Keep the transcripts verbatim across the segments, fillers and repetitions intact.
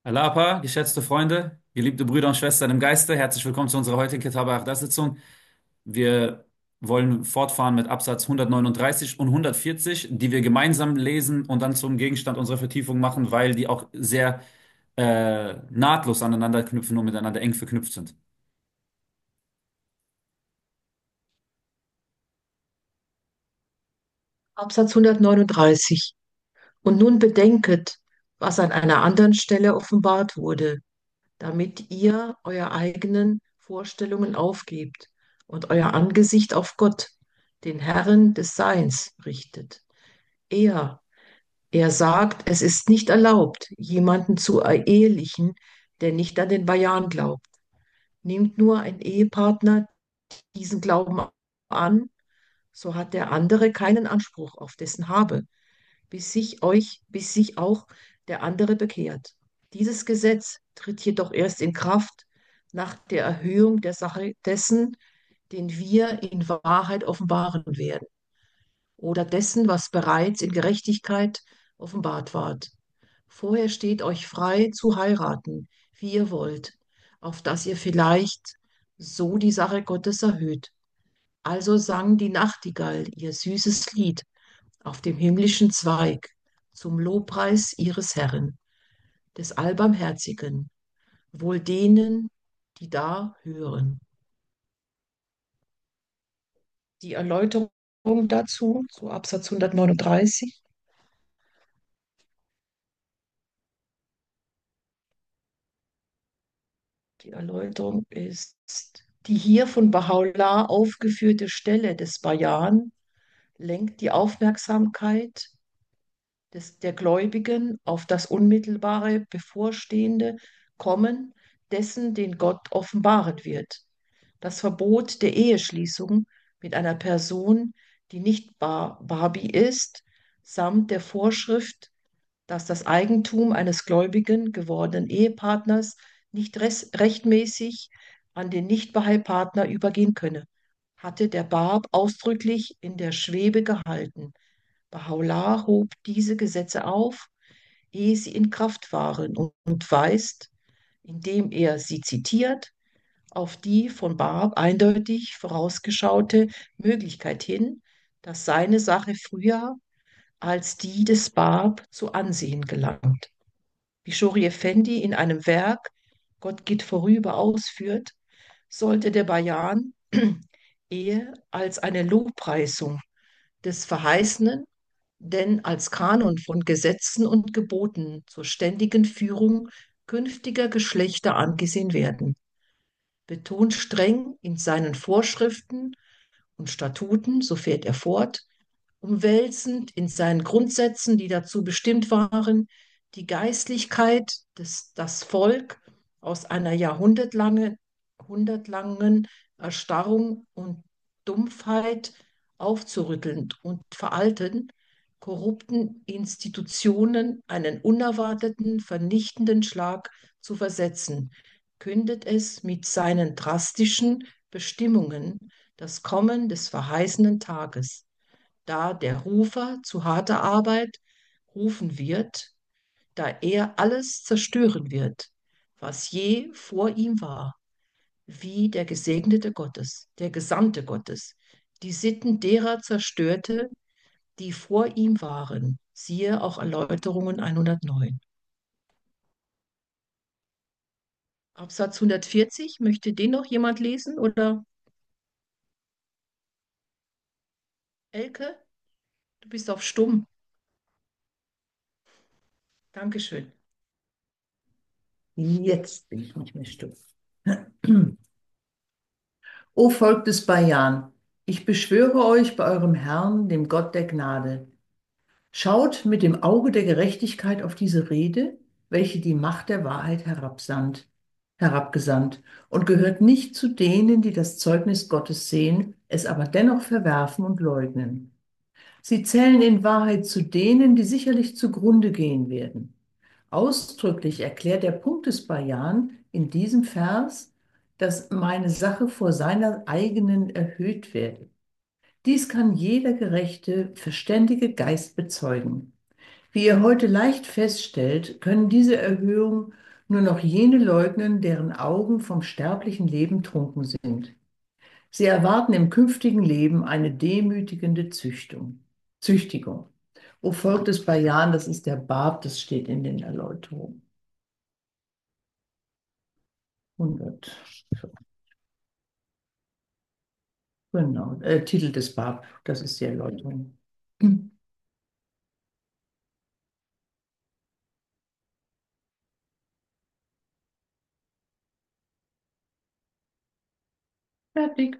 Alapa, geschätzte Freunde, geliebte Brüder und Schwestern im Geiste, herzlich willkommen zu unserer heutigen Kitab al-Aqdas-Sitzung. Wir wollen fortfahren mit Absatz hundertneununddreißig und hundertvierzig, die wir gemeinsam lesen und dann zum Gegenstand unserer Vertiefung machen, weil die auch sehr äh, nahtlos aneinander knüpfen und miteinander eng verknüpft sind. Absatz hundertneununddreißig. Und nun bedenket, was an einer anderen Stelle offenbart wurde, damit ihr euer eigenen Vorstellungen aufgebt und euer Angesicht auf Gott, den Herrn des Seins, richtet. Er, er sagt, es ist nicht erlaubt, jemanden zu ehelichen, der nicht an den Bajan glaubt. Nimmt nur ein Ehepartner diesen Glauben an, so hat der andere keinen Anspruch auf dessen Habe, bis sich euch, bis sich auch der andere bekehrt. Dieses Gesetz tritt jedoch erst in Kraft nach der Erhöhung der Sache dessen, den wir in Wahrheit offenbaren werden, oder dessen, was bereits in Gerechtigkeit offenbart ward. Vorher steht euch frei zu heiraten, wie ihr wollt, auf dass ihr vielleicht so die Sache Gottes erhöht. Also sang die Nachtigall ihr süßes Lied auf dem himmlischen Zweig zum Lobpreis ihres Herrn, des Allbarmherzigen, wohl denen, die da hören. Die Erläuterung dazu, zu Absatz hundertneununddreißig. Die Erläuterung ist, die hier von Baha'u'llah aufgeführte Stelle des Bayan lenkt die Aufmerksamkeit des, der Gläubigen auf das unmittelbare bevorstehende Kommen dessen, den Gott offenbaren wird. Das Verbot der Eheschließung mit einer Person, die nicht Bar Barbie ist, samt der Vorschrift, dass das Eigentum eines gläubigen gewordenen Ehepartners nicht res- rechtmäßig an den Nicht-Bahai-Partner übergehen könne, hatte der Bab ausdrücklich in der Schwebe gehalten. Baha'u'llah hob diese Gesetze auf, ehe sie in Kraft waren, und, und weist, indem er sie zitiert, auf die von Barb eindeutig vorausgeschaute Möglichkeit hin, dass seine Sache früher als die des Barb zu Ansehen gelangt. Wie Shori Effendi in einem Werk Gott geht vorüber ausführt, sollte der Bayan Ehe als eine Lobpreisung des Verheißenen, denn als Kanon von Gesetzen und Geboten zur ständigen Führung künftiger Geschlechter angesehen werden. Betont streng in seinen Vorschriften und Statuten, so fährt er fort, umwälzend in seinen Grundsätzen, die dazu bestimmt waren, die Geistlichkeit, des, das Volk aus einer jahrhundertlangen, hundertlangen Erstarrung und Dumpfheit aufzurütteln und veralten, korrupten Institutionen einen unerwarteten, vernichtenden Schlag zu versetzen, kündet es mit seinen drastischen Bestimmungen das Kommen des verheißenen Tages, da der Rufer zu harter Arbeit rufen wird, da er alles zerstören wird, was je vor ihm war, wie der Gesegnete Gottes, der Gesandte Gottes, die Sitten derer zerstörte, die vor ihm waren. Siehe auch Erläuterungen hundertneun. Absatz hundertvierzig, möchte den noch jemand lesen? Oder Elke, du bist auf Stumm. Dankeschön. Jetzt bin ich nicht mehr stumm. O Volk des Bajan, ich beschwöre euch bei eurem Herrn, dem Gott der Gnade. Schaut mit dem Auge der Gerechtigkeit auf diese Rede, welche die Macht der Wahrheit herabsandt, herabgesandt, und gehört nicht zu denen, die das Zeugnis Gottes sehen, es aber dennoch verwerfen und leugnen. Sie zählen in Wahrheit zu denen, die sicherlich zugrunde gehen werden. Ausdrücklich erklärt der Punkt des Bajan in diesem Vers, dass meine Sache vor seiner eigenen erhöht werde. Dies kann jeder gerechte, verständige Geist bezeugen. Wie ihr heute leicht feststellt, können diese Erhöhung nur noch jene leugnen, deren Augen vom sterblichen Leben trunken sind. Sie erwarten im künftigen Leben eine demütigende Züchtung, Züchtigung. O Volk des Bajan, das ist der Bab, das steht in den Erläuterungen. hundert. Genau, äh, Titel des Bab, das ist die Erläuterung. Fertig.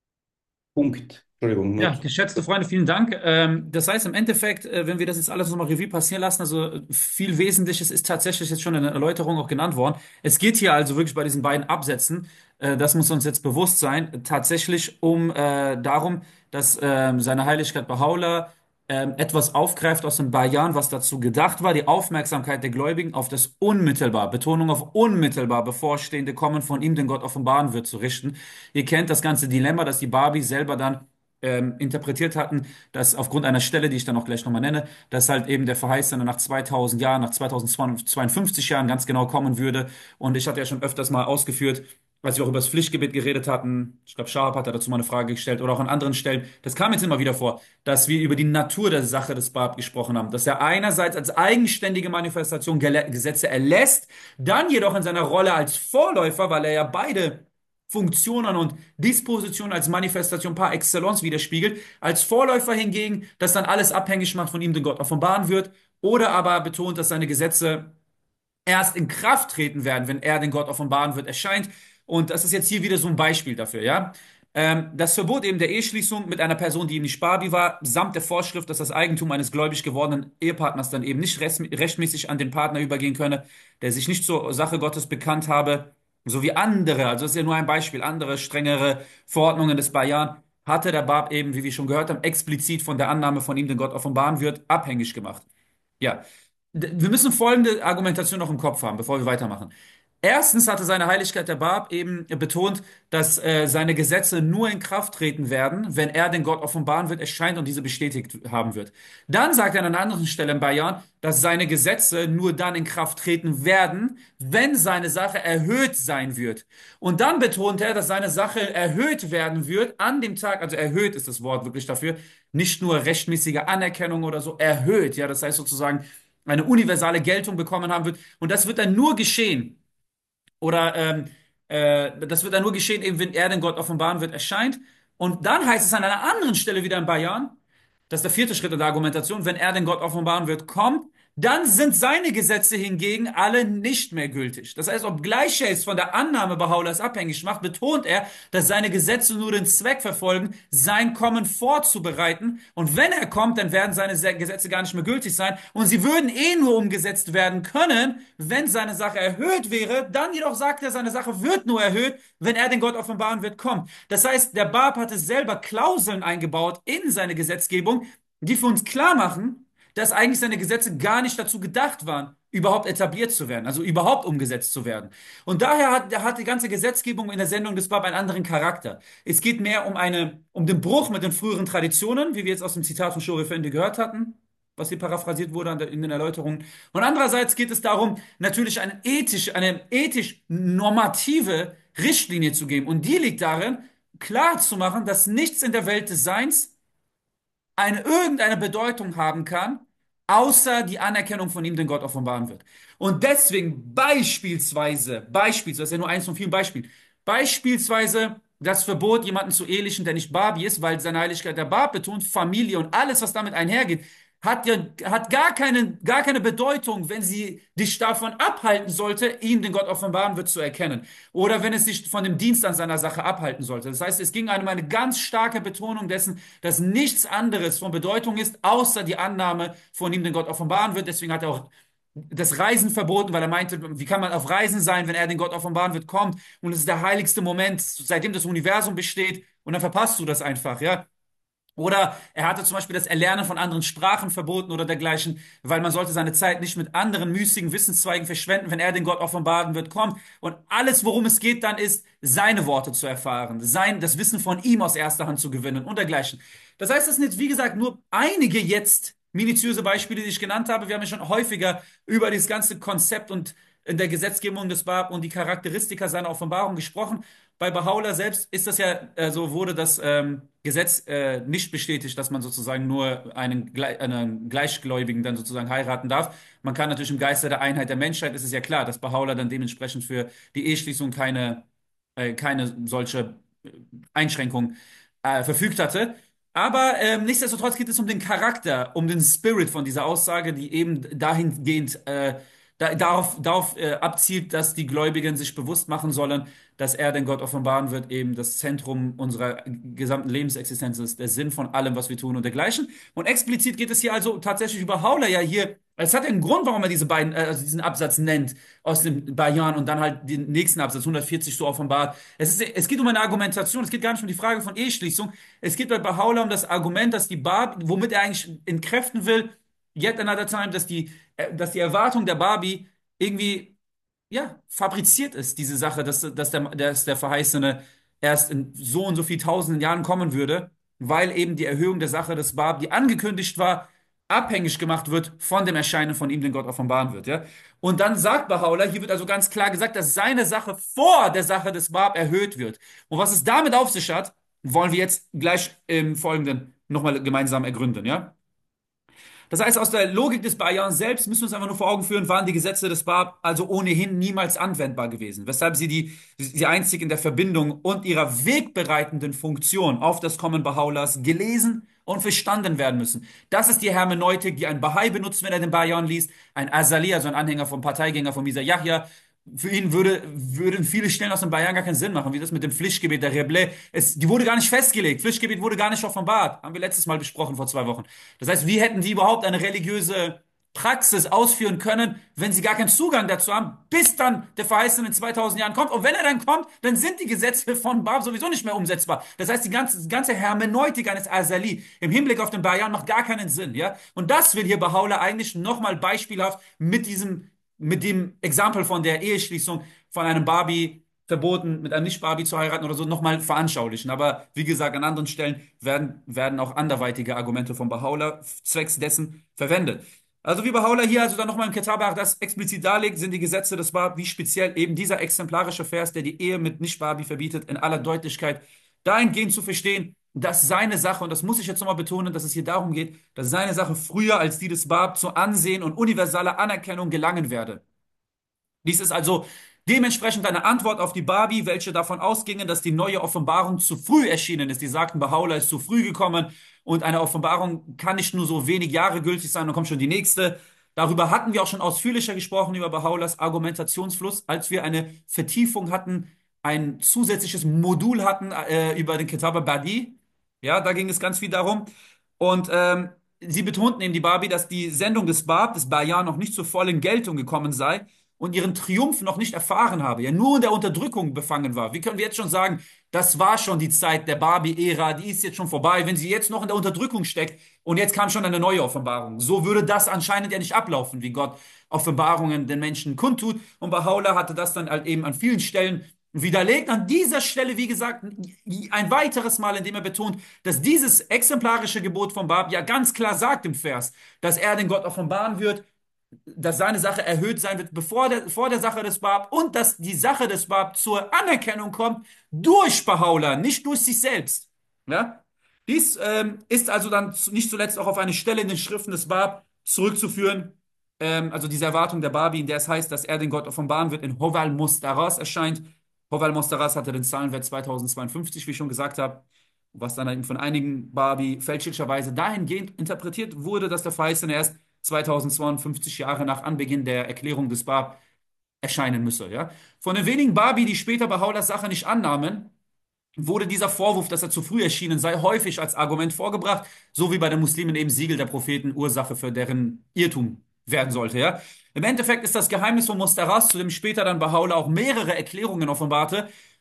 Punkt. Entschuldigung, Ja, Not. geschätzte Freunde, vielen Dank. Ähm, das heißt im Endeffekt, äh, wenn wir das jetzt alles nochmal Revue passieren lassen, also äh, viel Wesentliches ist tatsächlich jetzt schon in der Erläuterung auch genannt worden. Es geht hier also wirklich bei diesen beiden Absätzen, äh, das muss uns jetzt bewusst sein, tatsächlich um äh, darum, dass ähm, seine Heiligkeit Bahá'u'lláh ähm, etwas aufgreift aus dem Bayan, was dazu gedacht war, die Aufmerksamkeit der Gläubigen auf das unmittelbar, Betonung auf unmittelbar bevorstehende Kommen von ihm, den Gott offenbaren wird, zu richten. Ihr kennt das ganze Dilemma, dass die Babis selber dann ähm, interpretiert hatten, dass aufgrund einer Stelle, die ich dann auch gleich nochmal nenne, dass halt eben der Verheißene nach zweitausend Jahren, nach zweitausendzweiundfünfzig Jahren ganz genau kommen würde. Und ich hatte ja schon öfters mal ausgeführt, als wir auch über das Pflichtgebet geredet hatten, ich glaube, Schahab hat dazu mal eine Frage gestellt oder auch an anderen Stellen, das kam jetzt immer wieder vor, dass wir über die Natur der Sache des Bab gesprochen haben, dass er einerseits als eigenständige Manifestation Gele- Gesetze erlässt, dann jedoch in seiner Rolle als Vorläufer, weil er ja beide Funktionen und Dispositionen als Manifestation par excellence widerspiegelt. Als Vorläufer hingegen, das dann alles abhängig macht von ihm, den Gott offenbaren wird, oder aber betont, dass seine Gesetze erst in Kraft treten werden, wenn er den Gott offenbaren wird, erscheint. Und das ist jetzt hier wieder so ein Beispiel dafür, ja. Ähm, das Verbot eben der Eheschließung mit einer Person, die ihm nicht Barbi war, samt der Vorschrift, dass das Eigentum eines gläubig gewordenen Ehepartners dann eben nicht rest- rechtmäßig an den Partner übergehen könne, der sich nicht zur Sache Gottes bekannt habe, so wie andere, also das ist ja nur ein Beispiel, andere strengere Verordnungen des Bayan, hatte der Bab eben, wie wir schon gehört haben, explizit von der Annahme von ihm, den Gott offenbaren wird, abhängig gemacht. Ja, D- wir müssen folgende Argumentation noch im Kopf haben, bevor wir weitermachen. Erstens hatte seine Heiligkeit der Bab eben betont, dass äh, seine Gesetze nur in Kraft treten werden, wenn er den Gott offenbaren wird, erscheint und diese bestätigt haben wird. Dann sagt er an einer anderen Stelle im Bayan, dass seine Gesetze nur dann in Kraft treten werden, wenn seine Sache erhöht sein wird. Und dann betont er, dass seine Sache erhöht werden wird an dem Tag, also erhöht ist das Wort wirklich dafür, nicht nur rechtmäßige Anerkennung oder so, erhöht, ja, das heißt sozusagen eine universale Geltung bekommen haben wird. Und das wird dann nur geschehen, oder ähm, äh, das wird dann nur geschehen, eben wenn er den Gott offenbaren wird, erscheint. Und dann heißt es an einer anderen Stelle wieder in Bayern, das ist der vierte Schritt in der Argumentation, wenn er den Gott offenbaren wird, kommt, dann sind seine Gesetze hingegen alle nicht mehr gültig. Das heißt, obgleich er es von der Annahme Baha'u'llahs abhängig macht, betont er, dass seine Gesetze nur den Zweck verfolgen, sein Kommen vorzubereiten. Und wenn er kommt, dann werden seine Se- Gesetze gar nicht mehr gültig sein. Und sie würden eh nur umgesetzt werden können, wenn seine Sache erhöht wäre. Dann jedoch sagt er, seine Sache wird nur erhöht, wenn er den Gott offenbaren wird, kommt. Das heißt, der Bab hatte selber Klauseln eingebaut in seine Gesetzgebung, die für uns klar machen, dass eigentlich seine Gesetze gar nicht dazu gedacht waren, überhaupt etabliert zu werden, also überhaupt umgesetzt zu werden. Und daher hat, hat die ganze Gesetzgebung in der Sendung des Bab einen anderen Charakter. Es geht mehr um eine, um den Bruch mit den früheren Traditionen, wie wir jetzt aus dem Zitat von Shore Effendi gehört hatten, was hier paraphrasiert wurde an der- in den Erläuterungen. Und andererseits geht es darum, natürlich eine ethisch, eine ethisch normative Richtlinie zu geben. Und die liegt darin, klar zu machen, dass nichts in der Welt des Seins eine irgendeine Bedeutung haben kann, außer die Anerkennung von ihm, den Gott offenbaren wird. Und deswegen beispielsweise, beispielsweise, das ist ja nur eins von vielen Beispielen, beispielsweise das Verbot, jemanden zu ehelichen, der nicht Babi ist, weil seine Heiligkeit der Bab betont, Familie und alles, was damit einhergeht, hat ja, hat gar keine, gar keine Bedeutung, wenn sie dich davon abhalten sollte, ihn, den Gott offenbaren wird, zu erkennen. Oder wenn es dich von dem Dienst an seiner Sache abhalten sollte. Das heißt, es ging um eine ganz starke Betonung dessen, dass nichts anderes von Bedeutung ist, außer die Annahme von ihm, den Gott offenbaren wird. Deswegen hat er auch das Reisen verboten, weil er meinte, wie kann man auf Reisen sein, wenn er den Gott offenbaren wird, kommt und es ist der heiligste Moment, seitdem das Universum besteht und dann verpasst du das einfach, ja. Oder er hatte zum Beispiel das Erlernen von anderen Sprachen verboten oder dergleichen, weil man sollte seine Zeit nicht mit anderen müßigen Wissenszweigen verschwenden, wenn er den Gott offenbaren wird, kommt. Und alles, worum es geht, dann ist, seine Worte zu erfahren, sein, das Wissen von ihm aus erster Hand zu gewinnen und dergleichen. Das heißt, das sind jetzt, wie gesagt, nur einige jetzt minutiöse Beispiele, die ich genannt habe. Wir haben ja schon häufiger über dieses ganze Konzept und in der Gesetzgebung des Bab und die Charakteristika seiner Offenbarung gesprochen. Bei Baha'u'llah selbst ist das ja, also wurde das ähm, Gesetz äh, nicht bestätigt, dass man sozusagen nur einen, Gle- einen Gleichgläubigen dann sozusagen heiraten darf. Man kann natürlich im Geiste der Einheit der Menschheit, ist es ja klar, dass Baha'u'llah dann dementsprechend für die Eheschließung keine, äh, keine solche äh, Einschränkung äh, verfügt hatte. Aber ähm, nichtsdestotrotz geht es um den Charakter, um den Spirit von dieser Aussage, die eben dahingehend äh, da, darauf, darauf äh, abzielt, dass die Gläubigen sich bewusst machen sollen, dass er, den Gott offenbaren wird, eben das Zentrum unserer gesamten Lebensexistenz ist, der Sinn von allem, was wir tun und dergleichen. Und explizit geht es hier also tatsächlich über Haula ja hier. Es hat ja einen Grund, warum er diese beiden, äh, also diesen Absatz nennt aus dem Bayan und dann halt den nächsten Absatz hundertvierzig so offenbart. Es ist, es geht um eine Argumentation. Es geht gar nicht um die Frage von Eheschließung. Es geht bei Baha'u'llah um das Argument, dass die Bab, womit er eigentlich entkräften will, yet another time, dass die, äh, dass die Erwartung der Barbie irgendwie ja, fabriziert ist, diese Sache, dass, dass der, dass der Verheißene erst in so und so viel tausenden Jahren kommen würde, weil eben die Erhöhung der Sache des Bab, die angekündigt war, abhängig gemacht wird von dem Erscheinen von ihm, den Gott offenbaren wird, ja. Und dann sagt Baha'u'llah, hier wird also ganz klar gesagt, dass seine Sache vor der Sache des Bab erhöht wird. Und was es damit auf sich hat, wollen wir jetzt gleich im Folgenden nochmal gemeinsam ergründen, ja. Das heißt, aus der Logik des Bayan selbst müssen wir uns einfach nur vor Augen führen, waren die Gesetze des Bab also ohnehin niemals anwendbar gewesen, weshalb sie die, die einzig in der Verbindung und ihrer wegbereitenden Funktion auf das Kommen Baha'u'llahs gelesen und verstanden werden müssen. Das ist die Hermeneutik, die ein Bahai benutzt, wenn er den Bayan liest, ein Azali, also ein Anhänger vom Parteigänger von Misa Yahya. Für ihn würde, würden viele Stellen aus dem Bayan gar keinen Sinn machen, wie das mit dem Pflichtgebet der Rebleh. Es, die wurde gar nicht festgelegt. Pflichtgebet wurde gar nicht offenbart. Haben wir letztes Mal besprochen vor zwei Wochen. Das heißt, wie hätten die überhaupt eine religiöse Praxis ausführen können, wenn sie gar keinen Zugang dazu haben, bis dann der Verheißene in zweitausend Jahren kommt. Und wenn er dann kommt, dann sind die Gesetze von Bab sowieso nicht mehr umsetzbar. Das heißt, die ganze, die ganze Hermeneutik eines Azali im Hinblick auf den Bayan macht gar keinen Sinn, ja? Und das will hier Baha'u'llah eigentlich nochmal beispielhaft mit diesem mit dem Exempel von der Eheschließung von einem Barbie verboten, mit einem Nicht-Barbie zu heiraten oder so, nochmal veranschaulichen. Aber wie gesagt, an anderen Stellen werden, werden auch anderweitige Argumente von Baha'u'llah zwecks dessen verwendet. Also wie Baha'u'llah hier also dann nochmal im Kitab das explizit darlegt, sind die Gesetze des Bab, wie speziell eben dieser exemplarische Vers, der die Ehe mit Nicht-Barbie verbietet, in aller Deutlichkeit dahingehend zu verstehen, dass seine Sache, und das muss ich jetzt nochmal betonen, dass es hier darum geht, dass seine Sache früher als die des Bab zu Ansehen und universaler Anerkennung gelangen werde. Dies ist also dementsprechend eine Antwort auf die Barbie, welche davon ausgingen, dass die neue Offenbarung zu früh erschienen ist. Die sagten, Baha'u'llah ist zu früh gekommen und eine Offenbarung kann nicht nur so wenig Jahre gültig sein, dann kommt schon die nächste. Darüber hatten wir auch schon ausführlicher gesprochen, über Baha'u'llahs Argumentationsfluss, als wir eine Vertiefung hatten, ein zusätzliches Modul hatten äh, über den Kitab al-Badi. Ja, da ging es ganz viel darum. Und ähm, sie betonten eben die Barbie, dass die Sendung des Bab, des Bayan, noch nicht zur vollen Geltung gekommen sei und ihren Triumph noch nicht erfahren habe, ja nur in der Unterdrückung befangen war. Wie können wir jetzt schon sagen, das war schon die Zeit der Barbie-Ära, die ist jetzt schon vorbei, wenn sie jetzt noch in der Unterdrückung steckt und jetzt kam schon eine neue Offenbarung. So würde das anscheinend ja nicht ablaufen, wie Gott Offenbarungen den Menschen kundtut. Und Baha'u'llah hatte das dann halt eben an vielen Stellen widerlegt. An dieser Stelle, wie gesagt, ein weiteres Mal, indem er betont, dass dieses exemplarische Gebot von Bab ja ganz klar sagt im Vers, dass er den Gott offenbaren wird, dass seine Sache erhöht sein wird bevor der, vor der Sache des Bab und dass die Sache des Bab zur Anerkennung kommt durch Baha'u'llah, nicht durch sich selbst. Ja? Dies ähm, ist also dann nicht zuletzt auch auf eine Stelle in den Schriften des Bab zurückzuführen, ähm, also diese Erwartung der Babi, in der es heißt, dass er den Gott offenbaren wird, in Hoval Mustaras erscheint. Hoval Mustaras hatte den Zahlenwert zweitausendzweiundfünfzig, wie ich schon gesagt habe, was dann eben von einigen Babi fälschlicherweise dahingehend interpretiert wurde, dass der Verheißene erst zweitausendzweiundfünfzig Jahre nach Anbeginn der Erklärung des Bab erscheinen müsse. Ja? Von den wenigen Babi, die später Baha'u'llahs Sache nicht annahmen, wurde dieser Vorwurf, dass er zu früh erschienen sei, häufig als Argument vorgebracht, so wie bei den Muslimen eben Siegel der Propheten Ursache für deren Irrtum werden sollte. Ja? Im Endeffekt ist das Geheimnis von Mustaras, zu dem später dann Baha'u'llah auch mehrere Erklärungen offenbarte,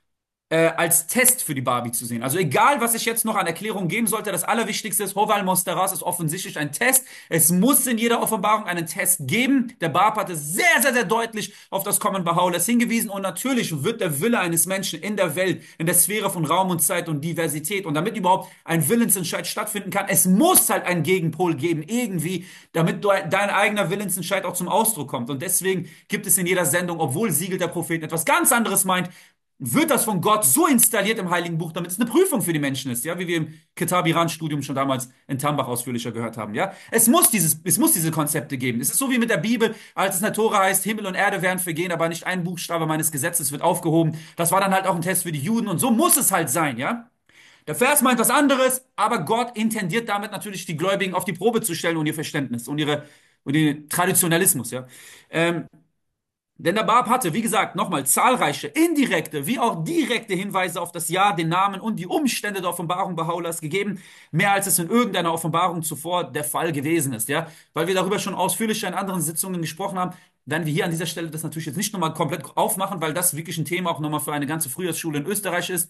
äh, als Test für die Barbie zu sehen. Also egal, was ich jetzt noch an Erklärungen geben sollte, das Allerwichtigste ist, Hoval Mosteras ist offensichtlich ein Test. Es muss in jeder Offenbarung einen Test geben. Der Barb hatte sehr, sehr, sehr deutlich auf das Kommen Baha'u'llahs hingewiesen und natürlich wird der Wille eines Menschen in der Welt, in der Sphäre von Raum und Zeit und Diversität und damit überhaupt ein Willensentscheid stattfinden kann, es muss halt einen Gegenpol geben, irgendwie, damit du, dein eigener Willensentscheid auch zum Ausdruck kommt. Und deswegen gibt es in jeder Sendung, obwohl Siegel der Propheten etwas ganz anderes meint, wird das von Gott so installiert im Heiligen Buch, damit es eine Prüfung für die Menschen ist, ja, wie wir im Kitab-Iran-Studium schon damals in Tambach ausführlicher gehört haben, ja. Es muss dieses, es muss diese Konzepte geben. Es ist so wie mit der Bibel, als es in der Tora heißt, Himmel und Erde werden vergehen, aber nicht ein Buchstabe meines Gesetzes wird aufgehoben. Das war dann halt auch ein Test für die Juden und so muss es halt sein, ja. Der Vers meint was anderes, aber Gott intendiert damit natürlich die Gläubigen auf die Probe zu stellen und ihr Verständnis und ihre, und ihren Traditionalismus, ja. Ähm, denn der Bab hatte, wie gesagt, nochmal zahlreiche indirekte wie auch direkte Hinweise auf das Jahr, den Namen und die Umstände der Offenbarung Baha'u'llahs gegeben, mehr als es in irgendeiner Offenbarung zuvor der Fall gewesen ist, ja, weil wir darüber schon ausführlicher in anderen Sitzungen gesprochen haben, werden wir hier an dieser Stelle das natürlich jetzt nicht nochmal komplett aufmachen, weil das wirklich ein Thema auch nochmal für eine ganze Frühjahrsschule in Österreich ist.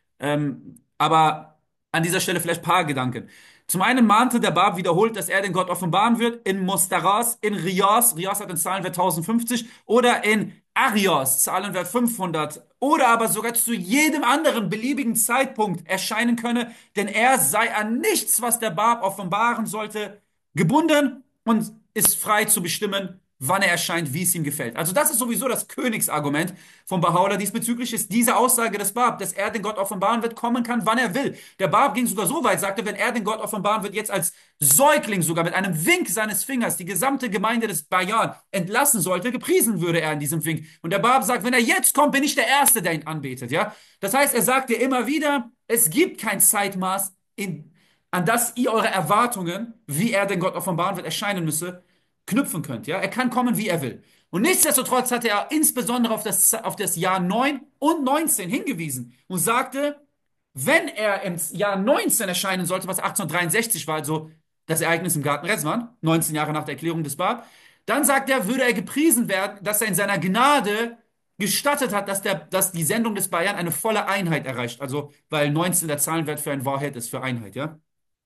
Ähm, aber an dieser Stelle vielleicht ein paar Gedanken. Zum einen mahnte der Bab wiederholt, dass er den Gott offenbaren wird in Mustaras, in Rias, Rias hat den Zahlenwert tausendfünfzig, oder in Arios, Zahlenwert fünfhundert, oder aber sogar zu jedem anderen beliebigen Zeitpunkt erscheinen könne, denn er sei an nichts, was der Bab offenbaren sollte, gebunden und ist frei zu bestimmen, wann er erscheint, wie es ihm gefällt. Also das ist sowieso das Königsargument von Baha'u'llah diesbezüglich, ist diese Aussage des Bab, dass er den Gott offenbaren wird, kommen kann, wann er will. Der Bab ging sogar so weit, sagte, wenn er den Gott offenbaren wird, jetzt als Säugling sogar mit einem Wink seines Fingers die gesamte Gemeinde des Bayan entlassen sollte, gepriesen würde er in diesem Wink. Und der Bab sagt, wenn er jetzt kommt, bin ich der Erste, der ihn anbetet. Ja? Das heißt, er sagt dir immer wieder, es gibt kein Zeitmaß, in, an das ihr eure Erwartungen, wie er den Gott offenbaren wird, erscheinen müsse, knüpfen könnt. Ja? Er kann kommen, wie er will. Und nichtsdestotrotz hat er insbesondere auf das, auf das Jahr neun und neunzehn hingewiesen und sagte, wenn er im Jahr neunzehn erscheinen sollte, was achtzehnhundertdreiundsechzig war, also das Ereignis im Garten Rezwan, neunzehn Jahre nach der Erklärung des Bab, dann sagt er, würde er gepriesen werden, dass er in seiner Gnade gestattet hat, dass, der, dass die Sendung des Bayern eine volle Einheit erreicht. Also, weil neunzehn der Zahlenwert für ein Wahrheit ist, für Einheit, ja.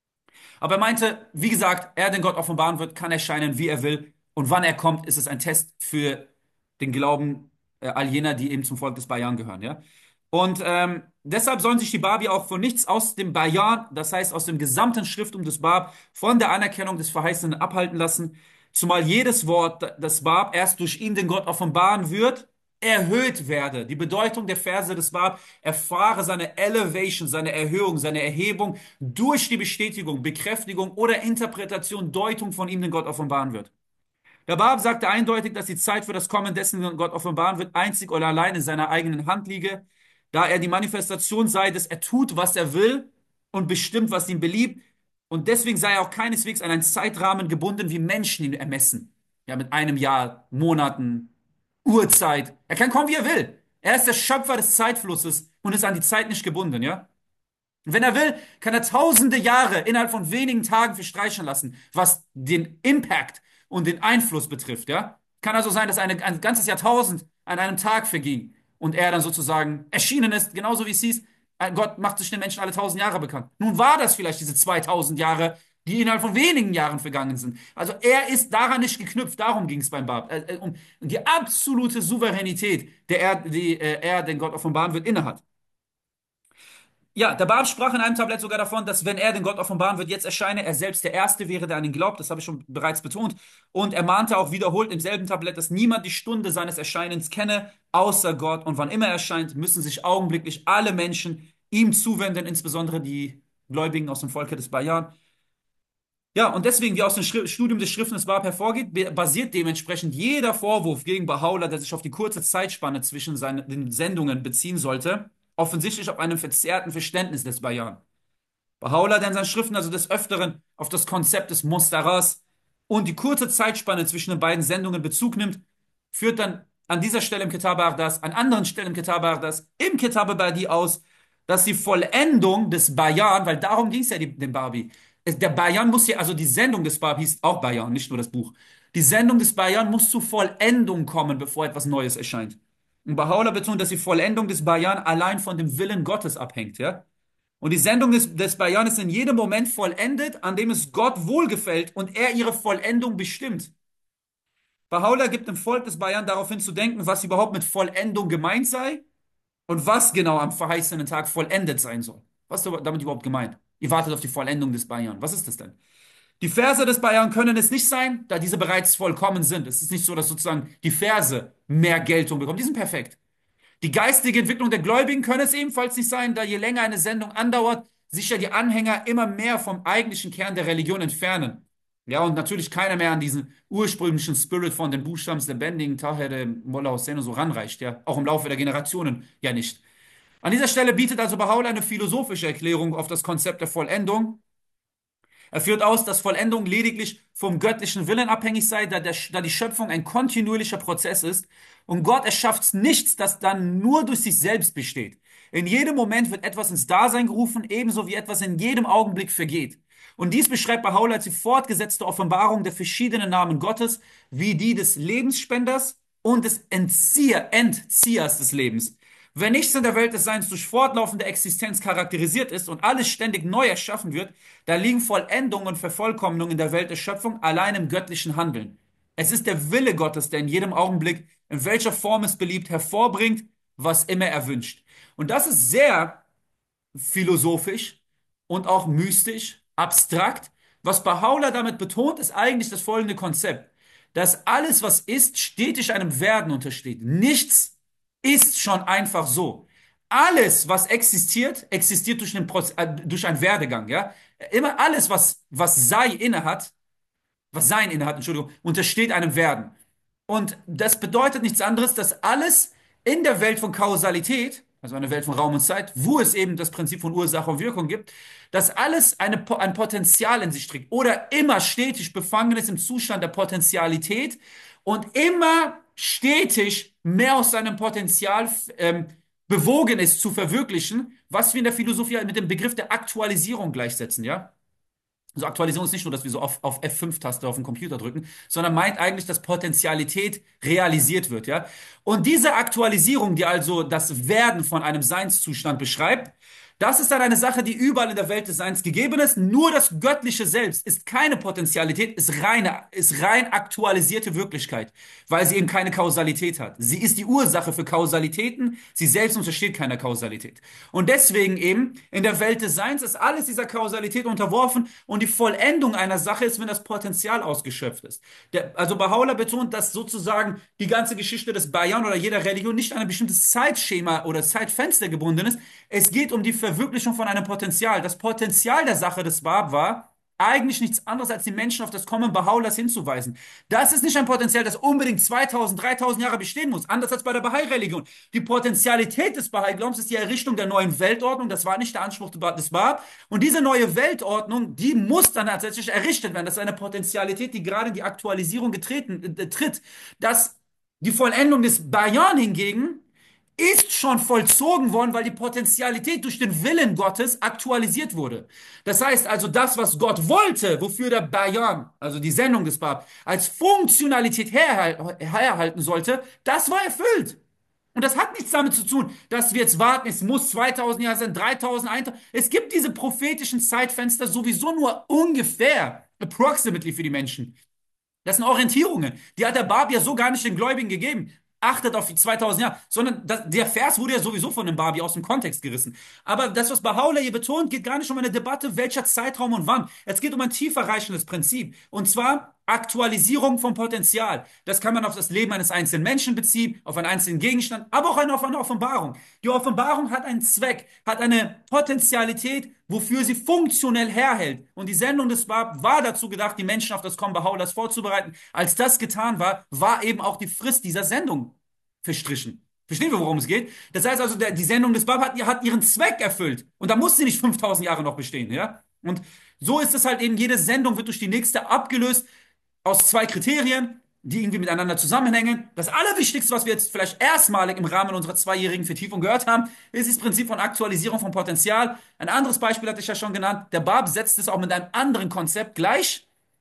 Aber er meinte, wie gesagt, er den Gott offenbaren wird, kann erscheinen, wie er will. Und wann er kommt, ist es ein Test für den Glauben äh, all jener, die eben zum Volk des Bayan gehören, ja. Und ähm, deshalb sollen sich die Babi auch von nichts aus dem Bayan, das heißt aus dem gesamten Schriftum des Bab, von der Anerkennung des Verheißenen abhalten lassen, zumal jedes Wort des Bab erst durch ihn den Gott offenbaren wird, erhöht werde. Die Bedeutung der Verse des Bab erfahre seine Elevation, seine Erhöhung, seine Erhebung durch die Bestätigung, Bekräftigung oder Interpretation, Deutung von ihm den Gott offenbaren wird. Der Bab sagte eindeutig, dass die Zeit für das Kommen dessen, den Gott offenbaren wird, einzig oder allein in seiner eigenen Hand liege, da er die Manifestation sei, dass er tut, was er will und bestimmt, was ihm beliebt. Und deswegen sei er auch keineswegs an einen Zeitrahmen gebunden, wie Menschen ihn ermessen. Ja, mit einem Jahr, Monaten, Uhrzeit. Er kann kommen, wie er will. Er ist der Schöpfer des Zeitflusses und ist an die Zeit nicht gebunden, ja? Und wenn er will, kann er tausende Jahre innerhalb von wenigen Tagen verstreichen lassen, was den Impact und den Einfluss betrifft, ja? Kann also sein, dass eine, ein ganzes Jahrtausend an einem Tag verging und er dann sozusagen erschienen ist, genauso wie es hieß, Gott macht sich den Menschen alle tausend Jahre bekannt. Nun war das vielleicht diese zweitausend Jahre, die innerhalb von wenigen Jahren vergangen sind. Also er ist daran nicht geknüpft, darum ging es beim Bab, äh, äh, um die absolute Souveränität, der er, die äh, er den Gott offenbaren wird, innehat. Ja, der Bab sprach in einem Tablett sogar davon, dass wenn er den Gott offenbaren wird, jetzt erscheine, er selbst der Erste wäre, der an ihn glaubt. Das habe ich schon bereits betont. Und er mahnte auch wiederholt im selben Tablett, dass niemand die Stunde seines Erscheinens kenne, außer Gott. Und wann immer er erscheint, müssen sich augenblicklich alle Menschen ihm zuwenden, insbesondere die Gläubigen aus dem Volke des Bayan. Ja, und deswegen, wie aus dem Schri- Studium des Schriften des Bab hervorgeht, be- basiert dementsprechend jeder Vorwurf gegen Baha'u'llah, der sich auf die kurze Zeitspanne zwischen seinen den Sendungen beziehen sollte, offensichtlich auf einem verzerrten Verständnis des Bayan. Baha'u'llah, der in seinen Schriften also des Öfteren auf das Konzept des Mustaras und die kurze Zeitspanne zwischen den beiden Sendungen Bezug nimmt, führt dann an dieser Stelle im Kitab Ardas, an anderen Stellen im Kitab Ardas, im Kitab Badi aus, dass die Vollendung des Bayan, weil darum ging es ja die, dem Babi, es- der Bayan muss ja, also die Sendung des Bab hieß auch Bayan, nicht nur das Buch. Die Sendung des Bayan muss zur Vollendung kommen, bevor etwas Neues erscheint. Und Baha'u'llah betont, dass die Vollendung des Bayan allein von dem Willen Gottes abhängt, ja. Und die Sendung des, des Bayan ist in jedem Moment vollendet, an dem es Gott wohlgefällt und er ihre Vollendung bestimmt. Baha'u'llah gibt dem Volk des Bayan daraufhin zu denken, was überhaupt mit Vollendung gemeint sei und was genau am verheißenen Tag vollendet sein soll. Was ist damit überhaupt gemeint? Ihr wartet auf die Vollendung des Bayan. Was ist das denn? Die Verse des Bayan können es nicht sein, da diese bereits vollkommen sind. Es ist nicht so, dass sozusagen die Verse mehr Geltung bekommen. Die sind perfekt. Die geistige Entwicklung der Gläubigen können es ebenfalls nicht sein, da je länger eine Sendung andauert, sich ja die Anhänger immer mehr vom eigentlichen Kern der Religion entfernen. Ja, und natürlich keiner mehr an diesen ursprünglichen Spirit von den buchstabenslebendigen Taher Mullah Hussein und so ranreicht, ja, auch im Laufe der Generationen ja nicht. An dieser Stelle bietet also Baha'u'llah eine philosophische Erklärung auf das Konzept der Vollendung. Er führt aus, dass Vollendung lediglich vom göttlichen Willen abhängig sei, da, der, da die Schöpfung ein kontinuierlicher Prozess ist und Gott erschafft nichts, das dann nur durch sich selbst besteht. In jedem Moment wird etwas ins Dasein gerufen, ebenso wie etwas in jedem Augenblick vergeht. Und dies beschreibt Baha'u'llah als die fortgesetzte Offenbarung der verschiedenen Namen Gottes, wie die des Lebensspenders und des Entzieher, Entziehers des Lebens. Wenn nichts in der Welt des Seins durch fortlaufende Existenz charakterisiert ist und alles ständig neu erschaffen wird, da liegen Vollendung und Vervollkommnung in der Welt der Schöpfung allein im göttlichen Handeln. Es ist der Wille Gottes, der in jedem Augenblick, in welcher Form es beliebt, hervorbringt, was immer er wünscht. Und das ist sehr philosophisch und auch mystisch, abstrakt. Was Baha'u'llah damit betont, ist eigentlich das folgende Konzept, dass alles, was ist, stetig einem Werden untersteht. Nichts ist schon einfach so. Alles, was existiert, existiert durch einen, Proz äh, durch einen Werdegang, ja. Immer alles, was, was sei innehat, was Sein innehat, Entschuldigung, untersteht einem Werden. Und das bedeutet nichts anderes, dass alles in der Welt von Kausalität, also eine Welt von Raum und Zeit, wo es eben das Prinzip von Ursache und Wirkung gibt, dass alles eine, ein Potenzial in sich trägt oder immer stetig befangen ist im Zustand der Potentialität und immer stetig mehr aus seinem Potenzial ähm, bewogen ist zu verwirklichen, was wir in der Philosophie mit dem Begriff der Aktualisierung gleichsetzen, ja? Also Aktualisierung ist nicht nur, dass wir so auf, auf F fünf Taste auf dem Computer drücken, sondern meint eigentlich, dass Potentialität realisiert wird, ja? Und diese Aktualisierung, die also das Werden von einem Seinszustand beschreibt, das ist dann eine Sache, die überall in der Welt des Seins gegeben ist. Nur das Göttliche selbst ist keine Potentialität, ist reine, ist rein aktualisierte Wirklichkeit, weil sie eben keine Kausalität hat. Sie ist die Ursache für Kausalitäten, sie selbst untersteht keiner Kausalität. Und deswegen eben, in der Welt des Seins ist alles dieser Kausalität unterworfen und die Vollendung einer Sache ist, wenn das Potenzial ausgeschöpft ist. Der, also Baha'u'llah betont, dass sozusagen die ganze Geschichte des Bayan oder jeder Religion nicht an ein bestimmtes Zeitschema oder Zeitfenster gebunden ist. Es geht um die Verwirklichung von einem Potenzial. Das Potenzial der Sache des Bab war eigentlich nichts anderes, als die Menschen auf das Kommen Baha'u'llahs hinzuweisen. Das ist nicht ein Potenzial, das unbedingt zweitausend, dreitausend Jahre bestehen muss, anders als bei der Bahai-Religion. Die Potentialität des Bahai-Glaubens ist die Errichtung der neuen Weltordnung, das war nicht der Anspruch des Bab. Und diese neue Weltordnung, die muss dann tatsächlich errichtet werden. Das ist eine Potentialität, die gerade in die Aktualisierung getreten, äh, tritt. Dass die Vollendung des Bayan hingegen ist schon vollzogen worden, weil die Potentialität durch den Willen Gottes aktualisiert wurde. Das heißt also, das, was Gott wollte, wofür der Bayan, also die Sendung des Bab, als Funktionalität herhalten sollte, das war erfüllt. Und das hat nichts damit zu tun, dass wir jetzt warten, es muss zweitausend Jahre sein, dreitausend, tausend. Es gibt diese prophetischen Zeitfenster sowieso nur ungefähr, approximately für die Menschen. Das sind Orientierungen. Die hat der Bab ja so gar nicht den Gläubigen gegeben. Achtet auf die zweitausend Jahre, sondern das, der Vers wurde ja sowieso von dem Babi aus dem Kontext gerissen. Aber das, was Baha'u'llah hier betont, geht gar nicht um eine Debatte, welcher Zeitraum und wann. Es geht um ein tiefer reichendes Prinzip. Und zwar Aktualisierung vom Potenzial. Das kann man auf das Leben eines einzelnen Menschen beziehen, auf einen einzelnen Gegenstand, aber auch auf eine Offenbarung. Die Offenbarung hat einen Zweck, hat eine Potentialität, wofür sie funktionell herhält. Und die Sendung des Bab war dazu gedacht, die Menschen auf das Kommen Baha'u'llahs vorzubereiten. Als das getan war, war eben auch die Frist dieser Sendung verstrichen. Verstehen wir, worum es geht? Das heißt also, der, die Sendung des Bab hat, hat ihren Zweck erfüllt. Und da muss sie nicht fünftausend Jahre noch bestehen, ja? Und so ist es halt eben, jede Sendung wird durch die nächste abgelöst aus zwei Kriterien, die irgendwie miteinander zusammenhängen. Das Allerwichtigste, was wir jetzt vielleicht erstmalig im Rahmen unserer zweijährigen Vertiefung gehört haben, ist das Prinzip von Aktualisierung von Potenzial. Ein anderes Beispiel hatte ich ja schon genannt. Der Bab setzt es auch mit einem anderen Konzept gleich.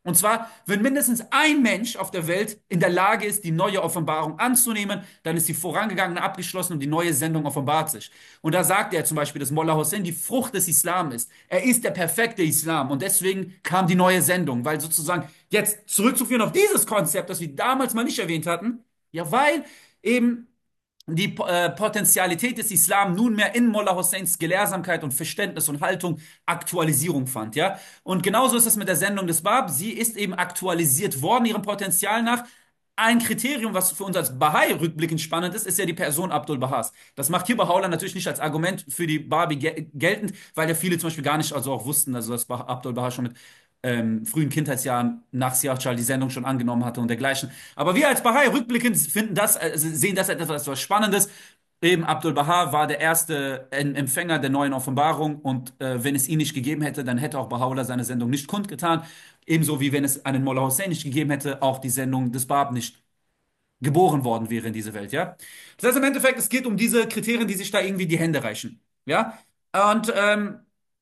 Und zwar, wenn mindestens ein Mensch auf der Welt in der Lage ist, die neue Offenbarung anzunehmen, dann ist die vorangegangene abgeschlossen und die neue Sendung offenbart sich. Und da sagt er zum Beispiel, dass Mullah Hossein die Frucht des Islam ist. Er ist der perfekte Islam und deswegen kam die neue Sendung, weil sozusagen jetzt zurückzuführen auf dieses Konzept, das wir damals mal nicht erwähnt hatten, ja, weil eben die äh, Potentialität des Islam nunmehr in Mullah Hosseins Gelehrsamkeit und Verständnis und Haltung Aktualisierung fand, ja. Und genauso ist es mit der Sendung des Bab. Sie ist eben aktualisiert worden, ihrem Potenzial nach. Ein Kriterium, was für uns als Bahai rückblickend spannend ist, ist ja die Person Abdul Bahas. Das macht hier Baha'u'llah natürlich nicht als Argument für die Babi gel geltend, weil ja viele zum Beispiel gar nicht, also auch wussten, also dass bah Abdul Baha schon mit ähm, frühen Kindheitsjahren nach Siahchal die Sendung schon angenommen hatte und dergleichen. Aber wir als Bahai rückblickend finden das, äh, sehen das als etwas Spannendes. Eben Abdul Baha war der erste Empfänger der neuen Offenbarung und äh, wenn es ihn nicht gegeben hätte, dann hätte auch Baha'u'llah seine Sendung nicht kundgetan. Ebenso wie wenn es einen Mullah Hossein nicht gegeben hätte, auch die Sendung des Bab nicht geboren worden wäre in diese Welt, ja. Das heißt im Endeffekt, es geht um diese Kriterien, die sich da irgendwie die Hände reichen, ja. Und ähm,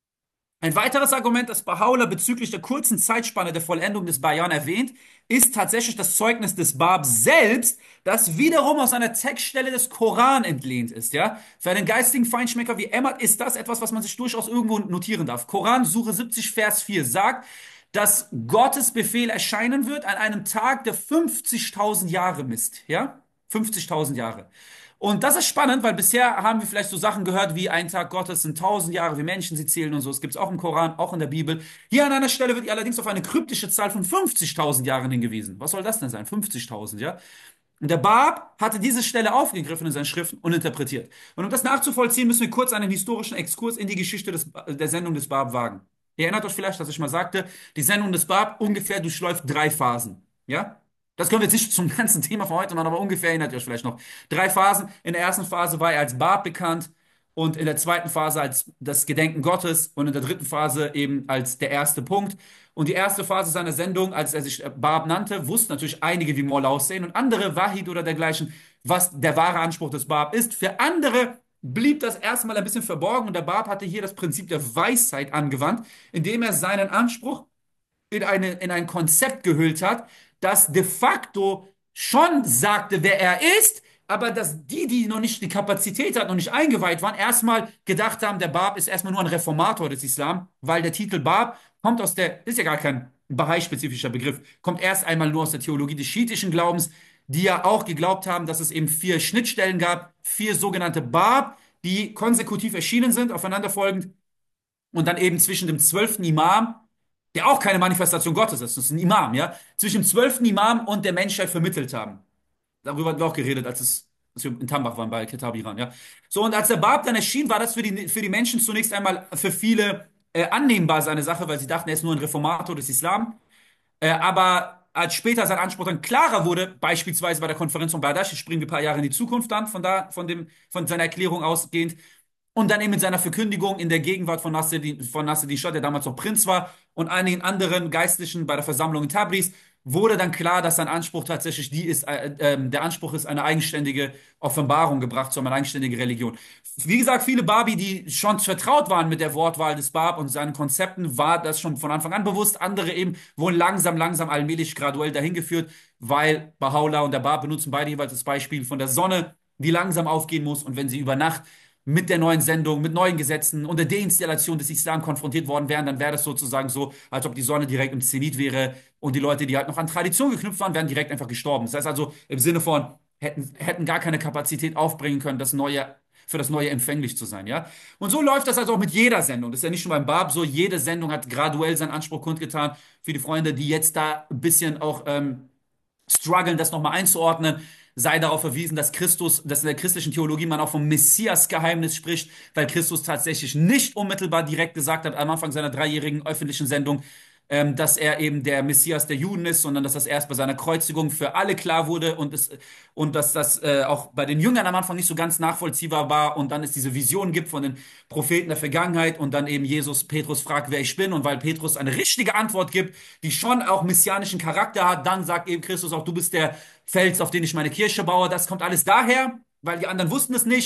ein weiteres Argument, das Baha'u'llah bezüglich der kurzen Zeitspanne der Vollendung des Bayan erwähnt, ist tatsächlich das Zeugnis des Bab selbst, das wiederum aus einer Textstelle des Koran entlehnt ist, ja. Für einen geistigen Feinschmecker wie Emad ist das etwas, was man sich durchaus irgendwo notieren darf. Koran, Sure siebzig, Vers vier sagt, dass Gottes Befehl erscheinen wird an einem Tag, der fünfzigtausend Jahre misst, ja. fünfzigtausend Jahre. Und das ist spannend, weil bisher haben wir vielleicht so Sachen gehört wie ein Tag Gottes sind tausend Jahre, wie Menschen sie zählen und so. Es gibt es auch im Koran, auch in der Bibel. Hier an einer Stelle wird allerdings auf eine kryptische Zahl von fünfzigtausend Jahren hingewiesen. Was soll das denn sein? fünfzigtausend, ja? Und der Bab hatte diese Stelle aufgegriffen in seinen Schriften und interpretiert. Und um das nachzuvollziehen, müssen wir kurz einen historischen Exkurs in die Geschichte des, der Sendung des Bab wagen. Ihr erinnert euch vielleicht, dass ich mal sagte, die Sendung des Bab ungefähr durchläuft drei Phasen. Ja? Das können wir jetzt nicht zum ganzen Thema von heute machen, aber ungefähr erinnert ihr euch vielleicht noch. Drei Phasen. In der ersten Phase war er als Bab bekannt und in der zweiten Phase als das Gedenken Gottes und in der dritten Phase eben als der erste Punkt. Und die erste Phase seiner Sendung, als er sich Bab nannte, wussten natürlich einige wie Mullah Hossein und andere, Wahid oder dergleichen, was der wahre Anspruch des Bab ist. Für andere blieb das erstmal ein bisschen verborgen und der Bab hatte hier das Prinzip der Weisheit angewandt, indem er seinen Anspruch in, eine, in ein Konzept gehüllt hat, das de facto schon sagte, wer er ist, aber dass die, die noch nicht die Kapazität hatten, noch nicht eingeweiht waren, erstmal gedacht haben, der Bab ist erstmal nur ein Reformator des Islam, weil der Titel Bab kommt aus der, ist ja gar kein Bahai-spezifischer Begriff, kommt erst einmal nur aus der Theologie des schiitischen Glaubens, die ja auch geglaubt haben, dass es eben vier Schnittstellen gab, vier sogenannte Bab, die konsekutiv erschienen sind, aufeinanderfolgend, und dann eben zwischen dem zwölften Imam, der auch keine Manifestation Gottes ist, das ist ein Imam, ja, zwischen dem zwölften Imam und der Menschheit vermittelt haben. Darüber hatten wir auch geredet, als es als wir in Tambach waren bei Kitab Iran, ja. So, und als der Bab dann erschien, war das für die, für die Menschen zunächst einmal für viele äh, annehmbar seine Sache, weil sie dachten, er ist nur ein Reformator des Islam. Äh, aber als später sein Anspruch dann klarer wurde, beispielsweise bei der Konferenz von Badasch, ich springe ein paar Jahre in die Zukunft dann, von da, von dem, von seiner Erklärung ausgehend, und dann eben mit seiner Verkündigung in der Gegenwart von Nasreddin, von Nasreddin Shah, der damals noch Prinz war, und einigen anderen Geistlichen bei der Versammlung in Tabriz, wurde dann klar, dass sein Anspruch tatsächlich die ist, äh, äh, der Anspruch ist, eine eigenständige Offenbarung gebracht zu haben, eine eigenständige Religion. Wie gesagt, viele Babi, die schon vertraut waren mit der Wortwahl des Bab und seinen Konzepten, war das schon von Anfang an bewusst. Andere eben wurden langsam, langsam, allmählich, graduell dahin geführt, weil Baha'u'llah und der Bab benutzen beide jeweils das Beispiel von der Sonne, die langsam aufgehen muss und wenn sie über Nacht mit der neuen Sendung, mit neuen Gesetzen und der Deinstallation des Islam konfrontiert worden wären, dann wäre das sozusagen so, als ob die Sonne direkt im Zenit wäre und die Leute, die halt noch an Tradition geknüpft waren, wären direkt einfach gestorben. Das heißt also im Sinne von, hätten, hätten gar keine Kapazität aufbringen können, das Neue, für das Neue empfänglich zu sein, ja. Und so läuft das also auch mit jeder Sendung. Das ist ja nicht schon beim Bab so, jede Sendung hat graduell seinen Anspruch kundgetan. Für die Freunde, die jetzt da ein bisschen auch ähm, strugglen, das nochmal einzuordnen, sei darauf verwiesen, dass Christus, dass in der christlichen Theologie man auch vom Messias-Geheimnis spricht, weil Christus tatsächlich nicht unmittelbar direkt gesagt hat am Anfang seiner dreijährigen öffentlichen Sendung, ähm, dass er eben der Messias der Juden ist, sondern dass das erst bei seiner Kreuzigung für alle klar wurde und, es, und dass das äh, auch bei den Jüngern am Anfang nicht so ganz nachvollziehbar war und dann es diese Vision gibt von den Propheten der Vergangenheit und dann eben Jesus Petrus fragt, wer ich bin und weil Petrus eine richtige Antwort gibt, die schon auch messianischen Charakter hat, dann sagt eben Christus auch, du bist der Fels, auf den ich meine Kirche baue. Das kommt alles daher, weil die anderen wussten es nicht.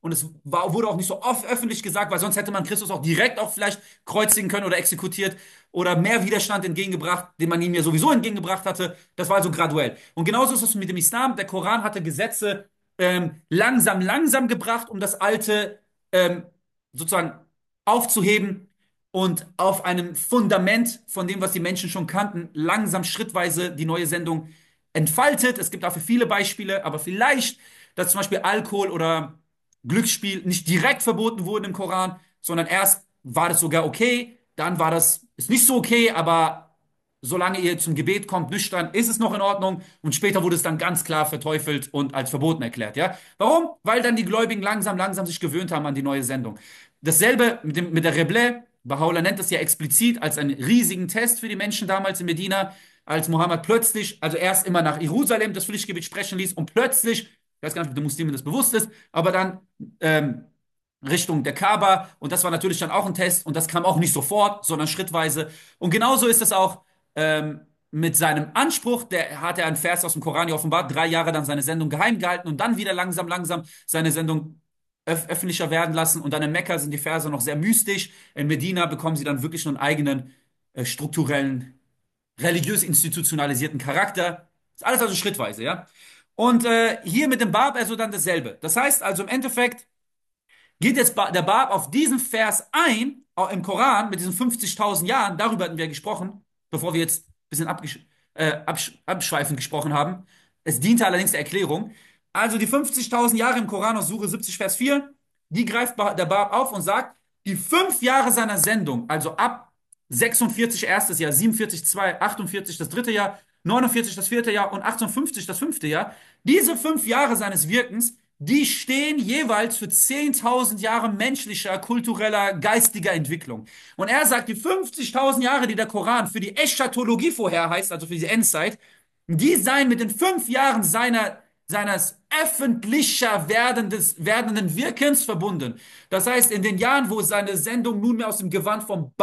und es war, wurde auch nicht so oft öffentlich gesagt, weil sonst hätte man Christus auch direkt auch vielleicht kreuzigen können oder exekutiert oder mehr Widerstand entgegengebracht, den man ihm ja sowieso entgegengebracht hatte. Das war also graduell. Und genauso ist es mit dem Islam. Der Koran hatte Gesetze ähm, langsam, langsam gebracht, um das Alte ähm, sozusagen aufzuheben und auf einem Fundament von dem, was die Menschen schon kannten, langsam schrittweise die neue Sendung entfaltet. Es gibt dafür viele Beispiele, aber vielleicht, dass zum Beispiel Alkohol oder Glücksspiel nicht direkt verboten wurden im Koran, sondern erst war das sogar okay, dann war das, ist nicht so okay, aber solange ihr zum Gebet kommt, nüchtern, ist es noch in Ordnung und später wurde es dann ganz klar verteufelt und als verboten erklärt, ja? Warum? Weil dann die Gläubigen langsam, langsam sich gewöhnt haben an die neue Sendung. Dasselbe mit dem, mit der Rebleh. Baha'u'llah nennt das ja explizit als einen riesigen Test für die Menschen damals in Medina, als Mohammed plötzlich, also erst immer nach Jerusalem das Pflichtgebet sprechen ließ und plötzlich, ich weiß gar nicht, ob den Muslimen das bewusst ist, aber dann ähm, Richtung der Kaaba und das war natürlich dann auch ein Test und das kam auch nicht sofort, sondern schrittweise. Und genauso ist es auch ähm, mit seinem Anspruch, der hat er einen Vers aus dem Koran ja offenbart, drei Jahre dann seine Sendung geheim gehalten und dann wieder langsam, langsam seine Sendung öf öffentlicher werden lassen. Und dann in Mekka sind die Verse noch sehr mystisch. In Medina bekommen sie dann wirklich nur einen eigenen äh, strukturellen, religiös institutionalisierten Charakter. Ist alles also schrittweise, ja. Und äh, hier mit dem Bab also dann dasselbe. Das heißt also im Endeffekt, geht jetzt der Bab auf diesen Vers ein, auch im Koran, mit diesen fünfzigtausend Jahren, darüber hatten wir gesprochen, bevor wir jetzt ein bisschen abgesch äh, absch abschweifend gesprochen haben. Es diente allerdings der Erklärung. Also die fünfzigtausend Jahre im Koran aus Sure siebzig, Vers vier, die greift der Bab auf und sagt, die fünf Jahre seiner Sendung, also ab sechsundvierzig erstes Jahr, siebenundvierzig, zwei, achtundvierzig das dritte Jahr, neunundvierzig das vierte Jahr und achtundfünfzig das fünfte Jahr, diese fünf Jahre seines Wirkens, die stehen jeweils für zehntausend Jahre menschlicher, kultureller, geistiger Entwicklung. Und er sagt, die fünfzigtausend Jahre, die der Koran für die Eschatologie vorher heißt, also für diese Endzeit, die seien mit den fünf Jahren seiner, seines öffentlicher werdendes, werdenden Wirkens verbunden. Das heißt, in den Jahren, wo seine Sendung nunmehr aus dem Gewand vom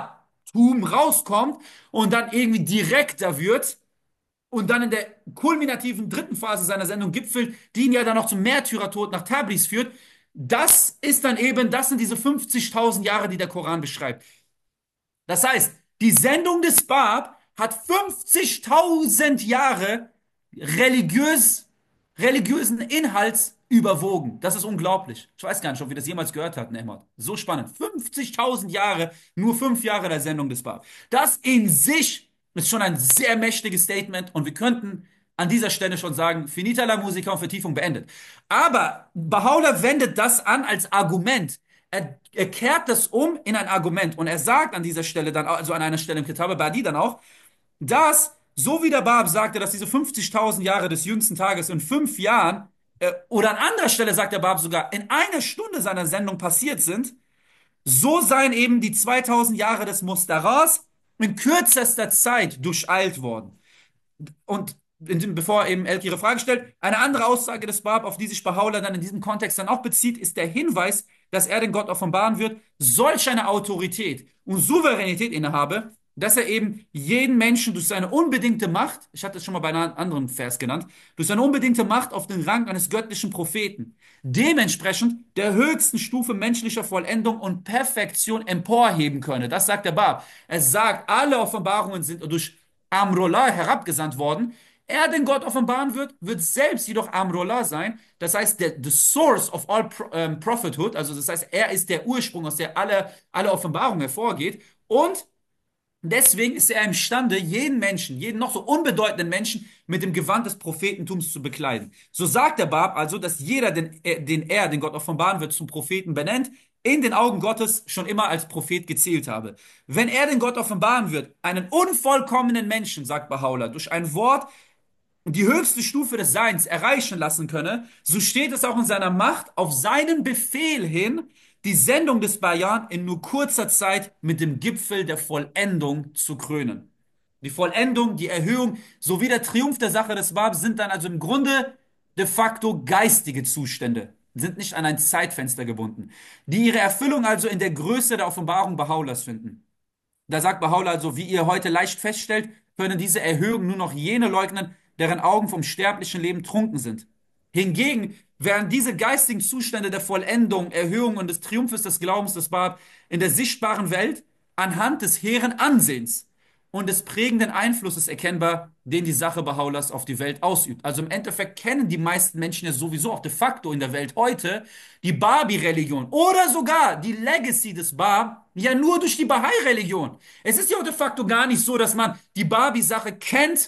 Babtum rauskommt und dann irgendwie direkter wird, und dann in der kulminativen dritten Phase seiner Sendung gipfelt, die ihn ja dann noch zum Märtyrertod nach Tabriz führt. Das ist dann eben, das sind diese fünfzigtausend Jahre, die der Koran beschreibt. Das heißt, die Sendung des Bab hat fünfzigtausend Jahre religiös, religiösen Inhalts überwogen. Das ist unglaublich. Ich weiß gar nicht, ob wir das jemals gehört hatten, Emma. So spannend. fünfzigtausend Jahre, nur fünf Jahre der Sendung des Bab. Das in sich ist schon ein sehr mächtiges Statement und wir könnten an dieser Stelle schon sagen, finita la musica und Vertiefung beendet. Aber Baha'u'llah wendet das an als Argument. Er, er kehrt das um in ein Argument und er sagt an dieser Stelle dann, also an einer Stelle im Kitab al-Badi dann auch, dass, so wie der Bab sagte, dass diese fünfzigtausend Jahre des jüngsten Tages in fünf Jahren, äh, oder an anderer Stelle sagt der Bab sogar, in einer Stunde seiner Sendung passiert sind, so seien eben die zweitausend Jahre des Mustaras in kürzester Zeit durcheilt worden. Und bevor eben Elke ihre Frage stellt, eine andere Aussage des Bab, auf die sich Baha'u'llah dann in diesem Kontext dann auch bezieht, ist der Hinweis, dass er den Gott offenbaren wird, solch eine Autorität und Souveränität innehabe, dass er eben jeden Menschen durch seine unbedingte Macht, ich hatte es schon mal bei einem anderen Vers genannt, durch seine unbedingte Macht auf den Rang eines göttlichen Propheten, dementsprechend der höchsten Stufe menschlicher Vollendung und Perfektion emporheben könne. Das sagt der Bab. Er sagt, alle Offenbarungen sind durch Amrullah herabgesandt worden. Er den Gott offenbaren wird, wird selbst jedoch Amrullah sein. Das heißt, der the source of all pro, ähm, prophethood, also das heißt, er ist der Ursprung, aus der alle, alle Offenbarung hervorgeht. Und deswegen ist er imstande, jeden Menschen, jeden noch so unbedeutenden Menschen mit dem Gewand des Prophetentums zu bekleiden. So sagt der Bab also, dass jeder, den, äh, den er, den Gott offenbaren wird, zum Propheten benennt, in den Augen Gottes schon immer als Prophet gezählt habe. Wenn er den Gott offenbaren wird, einen unvollkommenen Menschen, sagt Baha'u'llah, durch ein Wort die höchste Stufe des Seins erreichen lassen könne, so steht es auch in seiner Macht, auf seinen Befehl hin die Sendung des Bayan in nur kurzer Zeit mit dem Gipfel der Vollendung zu krönen. Die Vollendung, die Erhöhung sowie der Triumph der Sache des Bab sind dann also im Grunde de facto geistige Zustände, sind nicht an ein Zeitfenster gebunden, die ihre Erfüllung also in der Größe der Offenbarung Baha'u'llahs finden. Da sagt Baha'u'llah also, wie ihr heute leicht feststellt, können diese Erhöhungen nur noch jene leugnen, deren Augen vom sterblichen Leben trunken sind. Hingegen während diese geistigen Zustände der Vollendung, Erhöhung und des Triumphes des Glaubens des Bab in der sichtbaren Welt anhand des hehren Ansehens und des prägenden Einflusses erkennbar, den die Sache Baha'u'llahs auf die Welt ausübt. Also im Endeffekt kennen die meisten Menschen ja sowieso auch de facto in der Welt heute die Babi-Religion oder sogar die Legacy des Bab ja nur durch die Bahai-Religion. Es ist ja auch de facto gar nicht so, dass man die Babi-Sache kennt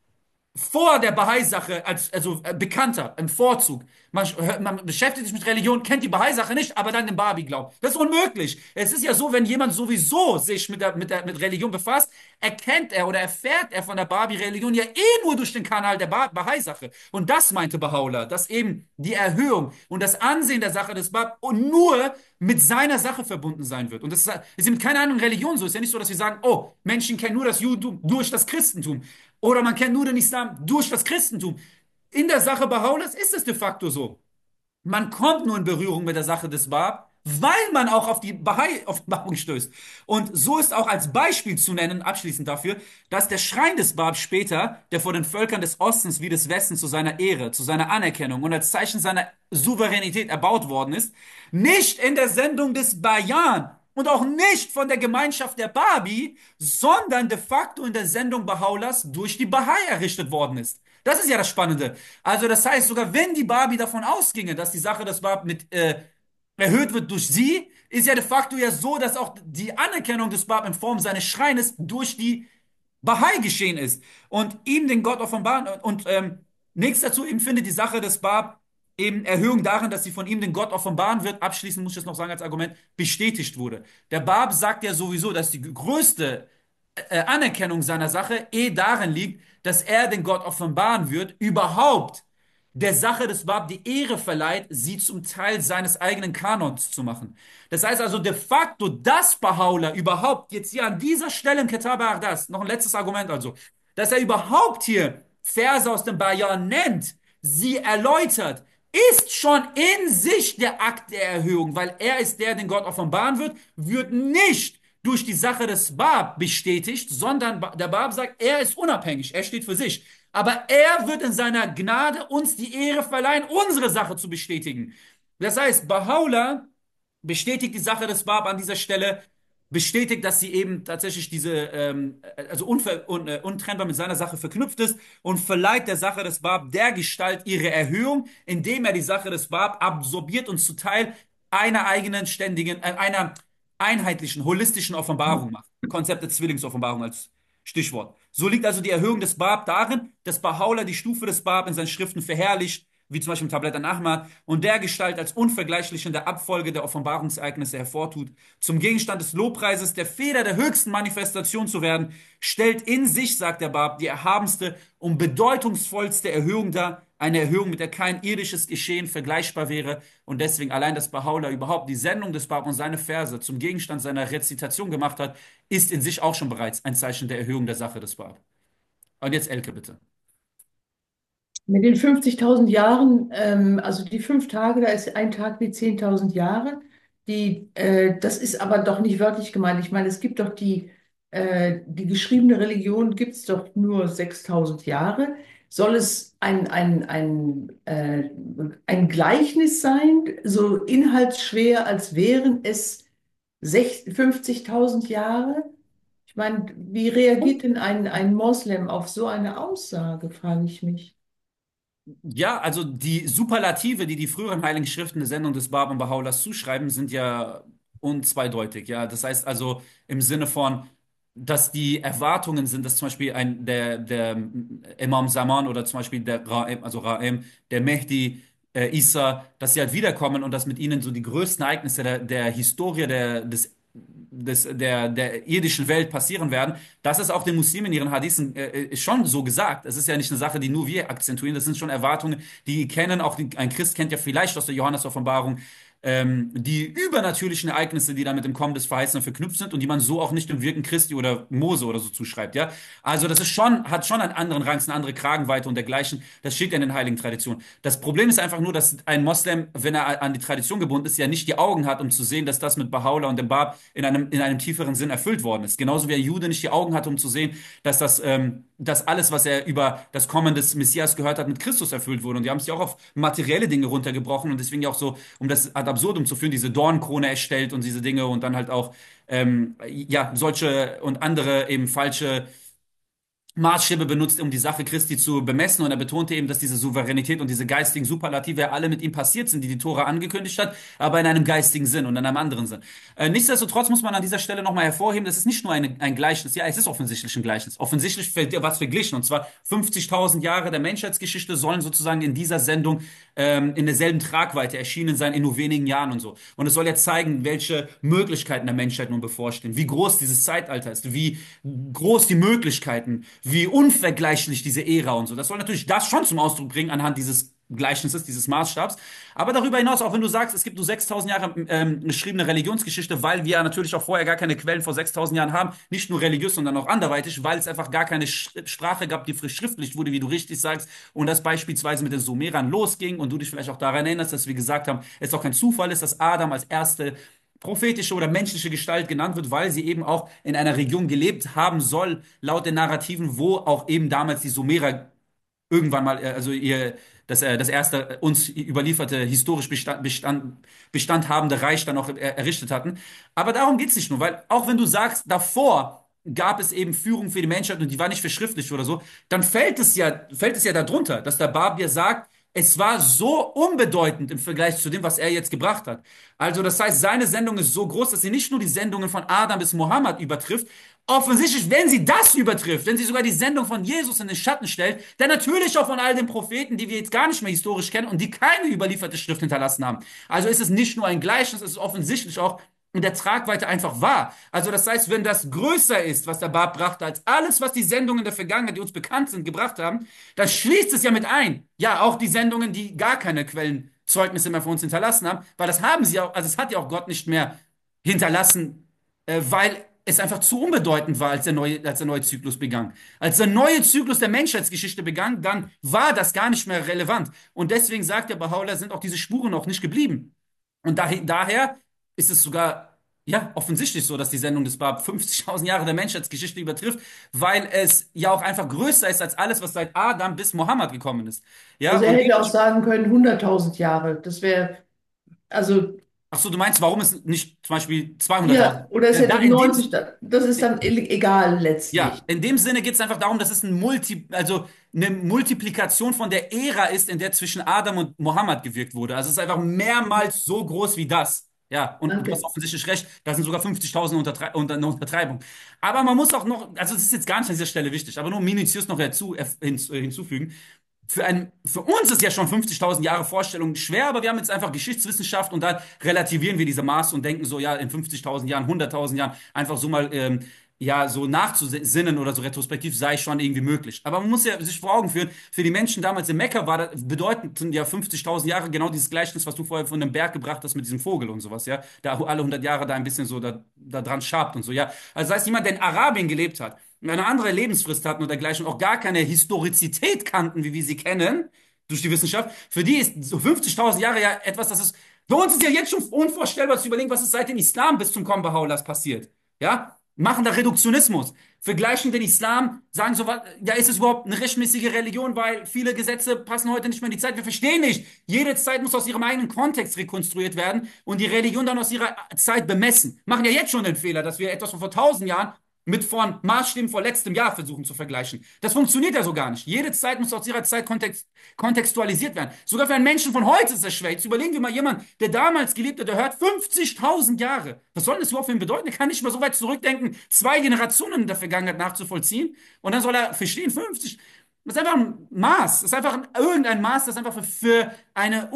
vor der Bahai-Sache als also äh, bekannter, im Vorzug. Man, hört- man beschäftigt sich mit Religion, kennt die Bahai-Sache nicht, aber dann den Babi glaubt. Das ist unmöglich. Es ist ja so, wenn jemand sowieso sich mit der, mit der mit Religion befasst, erkennt er oder erfährt er von der Babi-Religion ja eh nur durch den Kanal der ba Bahai-Sache. Und das meinte Baha'u'llah, dass eben die Erhöhung und das Ansehen der Sache des Bab und nur mit seiner Sache verbunden sein wird. Und das ist, ist mit keiner anderen Religion so. Es ist ja nicht so, dass wir sagen, oh, Menschen kennen nur das Judentum durch das Christentum. Oder man kennt nur den Islam durch das Christentum. In der Sache Baha'u'llahs ist es de facto so. Man kommt nur in Berührung mit der Sache des Bab, weil man auch auf die Bahai-Offenbarung stößt. Und so ist auch als Beispiel zu nennen, abschließend dafür, dass der Schrein des Bab später, der vor den Völkern des Ostens wie des Westens zu seiner Ehre, zu seiner Anerkennung und als Zeichen seiner Souveränität erbaut worden ist, nicht in der Sendung des Bayan und auch nicht von der Gemeinschaft der Babi, sondern de facto in der Sendung Baha'u'llahs durch die Bahai errichtet worden ist. Das ist ja das Spannende. Also das heißt, sogar wenn die Babi davon ausginge, dass die Sache des Bab mit äh, erhöht wird durch sie, ist ja de facto ja so, dass auch die Anerkennung des Bab in Form seines Schreines durch die Bahai geschehen ist und ihm den Gott offenbaren. Und ähm, nächstes dazu eben findet die Sache des Bab eben Erhöhung darin, dass sie von ihm den Gott offenbaren wird. Abschließend muss ich das noch sagen als Argument, bestätigt wurde. Der Bab sagt ja sowieso, dass die größte äh, Anerkennung seiner Sache eh darin liegt, dass er den Gott offenbaren wird, überhaupt der Sache des Bab die Ehre verleiht, sie zum Teil seines eigenen Kanons zu machen. Das heißt also de facto, dass Baha'u'llah überhaupt jetzt hier an dieser Stelle im Kitab al-Aqdas, noch ein letztes Argument also, dass er überhaupt hier Verse aus dem Bayan nennt, sie erläutert, ist schon in sich der Akt der Erhöhung, weil er ist der, den Gott offenbaren wird, wird nicht durch die Sache des Bab bestätigt, sondern der Bab sagt, er ist unabhängig, er steht für sich. Aber er wird in seiner Gnade uns die Ehre verleihen, unsere Sache zu bestätigen. Das heißt, Baha'u'llah bestätigt die Sache des Bab an dieser Stelle, bestätigt, dass sie eben tatsächlich diese, ähm, also unver un äh, untrennbar mit seiner Sache verknüpft ist und verleiht der Sache des Bab der Gestalt ihre Erhöhung, indem er die Sache des Bab absorbiert und zu Teil einer eigenen ständigen, äh, einer einheitlichen, holistischen Offenbarung macht. Konzept der Zwillingsoffenbarung als Stichwort. So liegt also die Erhöhung des Bab darin, dass Baha'u'llah die Stufe des Bab in seinen Schriften verherrlicht, wie zum Beispiel im Tablet an-Ahmad, und der Gestalt als unvergleichlich in der Abfolge der Offenbarungsereignisse hervortut. Zum Gegenstand des Lobpreises, der Feder der höchsten Manifestation zu werden, stellt in sich, sagt der Bab, die erhabenste und bedeutungsvollste Erhöhung dar, eine Erhöhung, mit der kein irdisches Geschehen vergleichbar wäre und deswegen allein, dass Baha'u'llah überhaupt die Sendung des Bab und seine Verse zum Gegenstand seiner Rezitation gemacht hat, ist in sich auch schon bereits ein Zeichen der Erhöhung der Sache des Bab. Und jetzt Elke, bitte. Mit den fünfzigtausend Jahren, ähm, also die fünf Tage, da ist ein Tag wie zehntausend Jahre. Die, äh, das ist aber doch nicht wörtlich gemeint. Ich meine, es gibt doch die, äh, die geschriebene Religion gibt es doch nur sechstausend Jahre. Soll es ein, ein, ein, äh, ein Gleichnis sein, so inhaltsschwer, als wären es fünfzigtausend Jahre? Ich meine, wie reagiert denn ein, ein Moslem auf so eine Aussage, frage ich mich. Ja, also die Superlative, die die früheren Heiligen Schriften der Sendung des Bab und Baha'u'llahs zuschreiben, sind ja unzweideutig. Ja, das heißt also im Sinne von, dass die Erwartungen sind, dass zum Beispiel ein der der Imam Zaman oder zum Beispiel der Ra'im, also Ra'im, der Mehdi, äh, Isa, dass sie halt wiederkommen und dass mit ihnen so die größten Ereignisse der, der Historie der des des, der, der irdischen Welt passieren werden. Das ist auch den Muslimen in ihren Hadithen äh, schon so gesagt. Es ist ja nicht eine Sache, die nur wir akzentuieren. Das sind schon Erwartungen, die kennen. Auch die, ein Christ kennt ja vielleicht aus der Johannes-Offenbarung ähm, die übernatürlichen Ereignisse, die da mit dem Kommen des Verheißenen verknüpft sind und die man so auch nicht dem Wirken Christi oder Mose oder so zuschreibt, ja. Also das ist schon, hat schon einen anderen Rang, eine andere Kragenweite und dergleichen. Das steht ja in den heiligen Traditionen. Das Problem ist einfach nur, dass ein Moslem, wenn er an die Tradition gebunden ist, ja nicht die Augen hat, um zu sehen, dass das mit Baha'u'llah und dem Bab in einem, in einem tieferen Sinn erfüllt worden ist. Genauso wie ein Jude nicht die Augen hat, um zu sehen, dass das, ähm, dass alles, was er über das Kommen des Messias gehört hat, mit Christus erfüllt wurde. Und die haben es ja auch auf materielle Dinge runtergebrochen und deswegen ja auch so, um das ad absurdum zu führen, diese Dornkrone erstellt und diese Dinge und dann halt auch, ähm, ja, solche und andere eben falsche Maßstäbe benutzt, um die Sache Christi zu bemessen. Und er betonte eben, dass diese Souveränität und diese geistigen Superlative ja alle mit ihm passiert sind, die die Tora angekündigt hat, aber in einem geistigen Sinn und in einem anderen Sinn. Äh, nichtsdestotrotz muss man an dieser Stelle nochmal hervorheben, das ist nicht nur eine, ein Gleichnis, ja, es ist offensichtlich ein Gleichnis. Offensichtlich wird was verglichen, und zwar fünfzigtausend Jahre der Menschheitsgeschichte sollen sozusagen in dieser Sendung ähm, in derselben Tragweite erschienen sein in nur wenigen Jahren und so. Und es soll ja zeigen, welche Möglichkeiten der Menschheit nun bevorstehen, wie groß dieses Zeitalter ist, wie groß die Möglichkeiten, wie unvergleichlich diese Ära und so. Das soll natürlich das schon zum Ausdruck bringen anhand dieses Gleichnisses, dieses Maßstabs. Aber darüber hinaus, auch wenn du sagst, es gibt nur sechstausend Jahre ähm, geschriebene Religionsgeschichte, weil wir ja natürlich auch vorher gar keine Quellen vor sechstausend Jahren haben, nicht nur religiös, sondern auch anderweitig, weil es einfach gar keine Sch Sprache gab, die verschriftlicht wurde, wie du richtig sagst, und das beispielsweise mit den Sumerern losging und du dich vielleicht auch daran erinnerst, dass wir gesagt haben, es auch kein Zufall ist, dass Adam als erste prophetische oder menschliche Gestalt genannt wird, weil sie eben auch in einer Region gelebt haben soll, laut den Narrativen, wo auch eben damals die Sumerer irgendwann mal, äh, also ihr, das, äh, das erste uns überlieferte, historisch bestand, bestand, Bestand habende Reich dann auch er, errichtet hatten. Aber darum geht's nicht nur, weil auch wenn du sagst, davor gab es eben Führung für die Menschheit und die war nicht verschriftlicht oder so, dann fällt es ja, fällt es ja darunter, dass der Barbier sagt, es war so unbedeutend im Vergleich zu dem, was er jetzt gebracht hat. Also das heißt, seine Sendung ist so groß, dass sie nicht nur die Sendungen von Adam bis Mohammed übertrifft. Offensichtlich, wenn sie das übertrifft, wenn sie sogar die Sendung von Jesus in den Schatten stellt, dann natürlich auch von all den Propheten, die wir jetzt gar nicht mehr historisch kennen und die keine überlieferte Schrift hinterlassen haben. Also ist es nicht nur ein Gleichnis, es ist offensichtlich auch in der Tragweite einfach wahr. Also das heißt, wenn das größer ist, was der Bab brachte, als alles, was die Sendungen der Vergangenheit, die uns bekannt sind, gebracht haben, dann schließt es ja mit ein. Ja, auch die Sendungen, die gar keine Quellenzeugnisse mehr für uns hinterlassen haben, weil das haben sie auch, also es hat ja auch Gott nicht mehr hinterlassen, äh, weil es einfach zu unbedeutend war, als der neue, als der neue Zyklus begann. Als der neue Zyklus der Menschheitsgeschichte begann, dann war das gar nicht mehr relevant. Und deswegen sagt der Baha'u'llah, sind auch diese Spuren auch nicht geblieben. Und daher, daher ist es sogar, ja, offensichtlich so, dass die Sendung des Bab fünfzigtausend Jahre der Menschheitsgeschichte übertrifft, weil es ja auch einfach größer ist als alles, was seit Adam bis Mohammed gekommen ist. Ja, Also er und hätte auch sagen können, hunderttausend Jahre. Das wäre, also, ach so, du meinst, warum es nicht zum Beispiel ja, zweihunderttausend? oder es Äh, da hätte in dem, neunzig, da- das ist dann e- egal ja, letztlich. in dem Sinne geht es einfach darum, dass es ein Multi, also eine Multiplikation von der Ära ist, in der zwischen Adam und Mohammed gewirkt wurde. Also es ist einfach mehrmals so groß wie das. Ja, und du hast Danke. offensichtlich recht, da sind sogar fünfzigtausend Untertrei unter eine Untertreibung. Aber man muss auch noch, also es ist jetzt gar nicht an dieser Stelle wichtig, aber nur minutiös noch herzu, äh, hinz, äh, hinzufügen. Für, ein, für uns ist ja schon fünfzigtausend Jahre Vorstellung schwer, aber wir haben jetzt einfach Geschichtswissenschaft und da relativieren wir diese Maße und denken so, ja, in fünfzigtausend Jahren, hunderttausend Jahren einfach so mal ähm, ja, so nachzusinnen oder so retrospektiv sei schon irgendwie möglich. Aber man muss ja sich vor Augen führen, für die Menschen damals in Mekka war das bedeutend ja fünfzigtausend Jahre genau dieses Gleichnis, was du vorher von dem Berg gebracht hast mit diesem Vogel und sowas, ja. Da alle hundert Jahre da ein bisschen so da, da dran schabt und so, ja. Also das heißt, jemand, der in Arabien gelebt hat, eine andere Lebensfrist hatten oder dergleichen und auch gar keine Historizität kannten, wie wir sie kennen, durch die Wissenschaft, für die ist so fünfzigtausend Jahre ja etwas, das ist, für uns ist ja jetzt schon unvorstellbar zu überlegen, was ist seit dem Islam bis zum Kommen Baha'u'llahs passiert. Ja? Machen da Reduktionismus. Vergleichen den Islam, sagen so, was, ja, ist es überhaupt eine rechtmäßige Religion, weil viele Gesetze passen heute nicht mehr in die Zeit. Wir verstehen nicht. Jede Zeit muss aus ihrem eigenen Kontext rekonstruiert werden und die Religion dann aus ihrer Zeit bemessen. Machen ja jetzt schon den Fehler, dass wir etwas von vor tausend Jahren mit von Maßstäben vor letztem Jahr versuchen zu vergleichen. Das funktioniert ja so gar nicht. Jede Zeit muss aus ihrer Zeit kontext, kontextualisiert werden. Sogar für einen Menschen von heute ist das schwer. Jetzt überlegen wir mal jemand, der damals gelebt hat, der hört fünfzigtausend Jahre. Was soll das überhaupt für ihn bedeuten? Er kann nicht mal so weit zurückdenken, zwei Generationen in der Vergangenheit nachzuvollziehen. Und dann soll er verstehen, fünfzig. Das ist einfach ein Maß. Das ist einfach irgendein Maß, das einfach für, für eine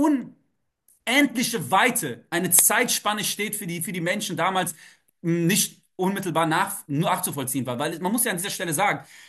unendliche Weite, eine Zeitspanne steht für die, für die Menschen damals nicht unmittelbar nach, nachzuvollziehen war. Weil man muss ja an dieser Stelle sagen,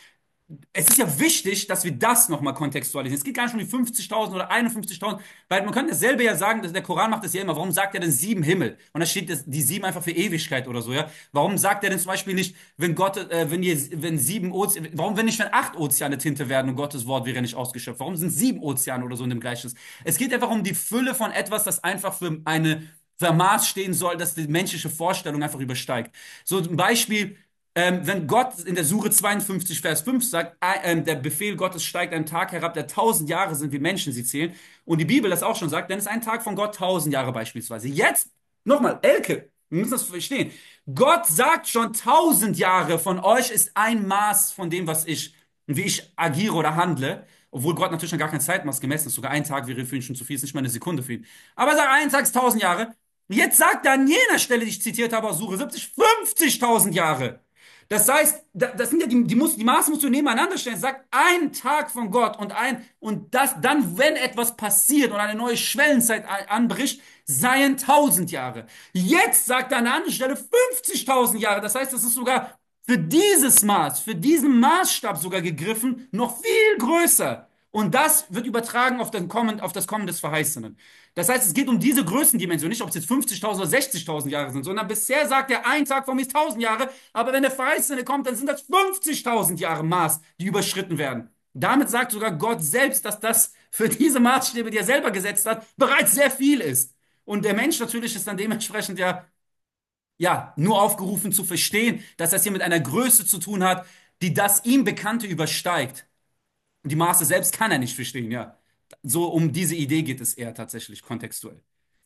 es ist ja wichtig, dass wir das nochmal kontextualisieren. Es geht gar nicht um die fünfzigtausend oder einundfünfzigtausend, weil man könnte dasselbe ja sagen, dass der Koran macht das ja immer. Warum sagt er denn sieben Himmel? Und da steht das, die sieben einfach für Ewigkeit oder so, ja? Warum sagt er denn zum Beispiel nicht, wenn Gott, äh, wenn ihr, wenn sieben Ozeane, warum wenn nicht, wenn acht Ozeane Tinte werden und Gottes Wort wäre nicht ausgeschöpft? Warum sind sieben Ozeane oder so in dem Gleichnis? Es geht einfach um die Fülle von etwas, das einfach für eine, für ein Maß stehen soll, das die menschliche Vorstellung einfach übersteigt. So ein Beispiel, ähm, wenn Gott in der Sure zweiundfünfzig, Vers fünf sagt, äh, ähm, der Befehl Gottes steigt ein Tag herab, der tausend Jahre sind, wie Menschen sie zählen. Und die Bibel das auch schon sagt, dann ist ein Tag von Gott tausend Jahre beispielsweise. Jetzt, nochmal, Elke, wir müssen das verstehen. Gott sagt schon, tausend Jahre von euch ist ein Maß von dem, was ich, wie ich agiere oder handle. Obwohl Gott natürlich noch gar kein Zeitmaß gemessen ist. Sogar ein Tag wäre für ihn schon zu viel, ist nicht mal eine Sekunde für ihn. Aber er sagt, ein Tag ist tausend Jahre. Jetzt sagt er an jener Stelle, die ich zitiert habe aus Sure siebzig, fünfzigtausend Jahre. Das heißt, das sind ja die, die, muss, die Maße musst du nebeneinander stellen. Sagt ein Tag von Gott und ein, und das dann, wenn etwas passiert und eine neue Schwellenzeit anbricht, seien tausend Jahre. Jetzt sagt er an einer anderen Stelle fünfzigtausend Jahre. Das heißt, das ist sogar für dieses Maß, für diesen Maßstab sogar gegriffen, noch viel größer. Und das wird übertragen auf, den Kommen, auf das Kommen des Verheißenen. Das heißt, es geht um diese Größendimension, nicht ob es jetzt fünfzigtausend oder sechzigtausend Jahre sind, sondern bisher sagt er, ein Tag von mir ist tausend Jahre, aber wenn der Verheißene kommt, dann sind das fünfzigtausend Jahre Maß, die überschritten werden. Damit sagt sogar Gott selbst, dass das für diese Maßstäbe, die er selber gesetzt hat, bereits sehr viel ist. Und der Mensch natürlich ist dann dementsprechend ja, ja, nur aufgerufen zu verstehen, dass das hier mit einer Größe zu tun hat, die das ihm Bekannte übersteigt. Und die Maße selbst kann er nicht verstehen, ja. So um diese Idee geht es eher tatsächlich kontextuell.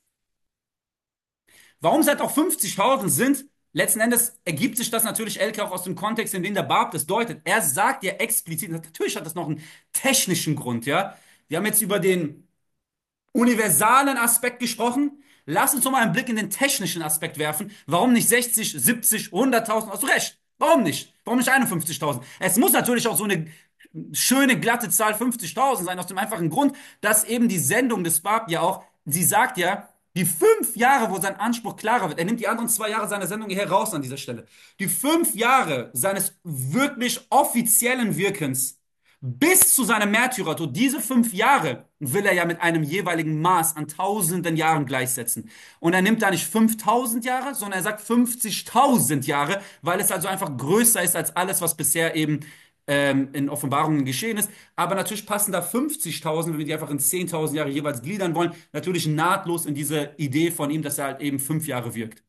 Warum es halt auch fünfzigtausend sind, letzten Endes ergibt sich das natürlich, Elke, auch aus dem Kontext, in dem der Bab das deutet. Er sagt ja explizit, natürlich hat das noch einen technischen Grund, ja. Wir haben jetzt über den universalen Aspekt gesprochen. Lass uns noch mal einen Blick in den technischen Aspekt werfen. Warum nicht sechzig, siebzig, hunderttausend? Hast du recht. Warum nicht? Warum nicht einundfünfzigtausend? Es muss natürlich auch so eine schöne, glatte Zahl fünfzigtausend sein, aus dem einfachen Grund, dass eben die Sendung des Bab ja auch, sie sagt ja, die fünf Jahre, wo sein Anspruch klarer wird, er nimmt die anderen zwei Jahre seiner Sendung hier raus an dieser Stelle, die fünf Jahre seines wirklich offiziellen Wirkens bis zu seinem Märtyrertod, diese fünf Jahre will er ja mit einem jeweiligen Maß an tausenden Jahren gleichsetzen. Und er nimmt da nicht fünftausend Jahre, sondern er sagt fünfzigtausend Jahre, weil es also einfach größer ist als alles, was bisher eben ähm, in Offenbarungen geschehen ist. Aber natürlich passen da fünfzigtausend, wenn wir die einfach in zehntausend Jahre jeweils gliedern wollen, natürlich nahtlos in diese Idee von ihm, dass er halt eben fünf Jahre wirkt.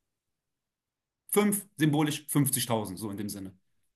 Fünf, symbolisch fünfzigtausend, so in dem Sinne.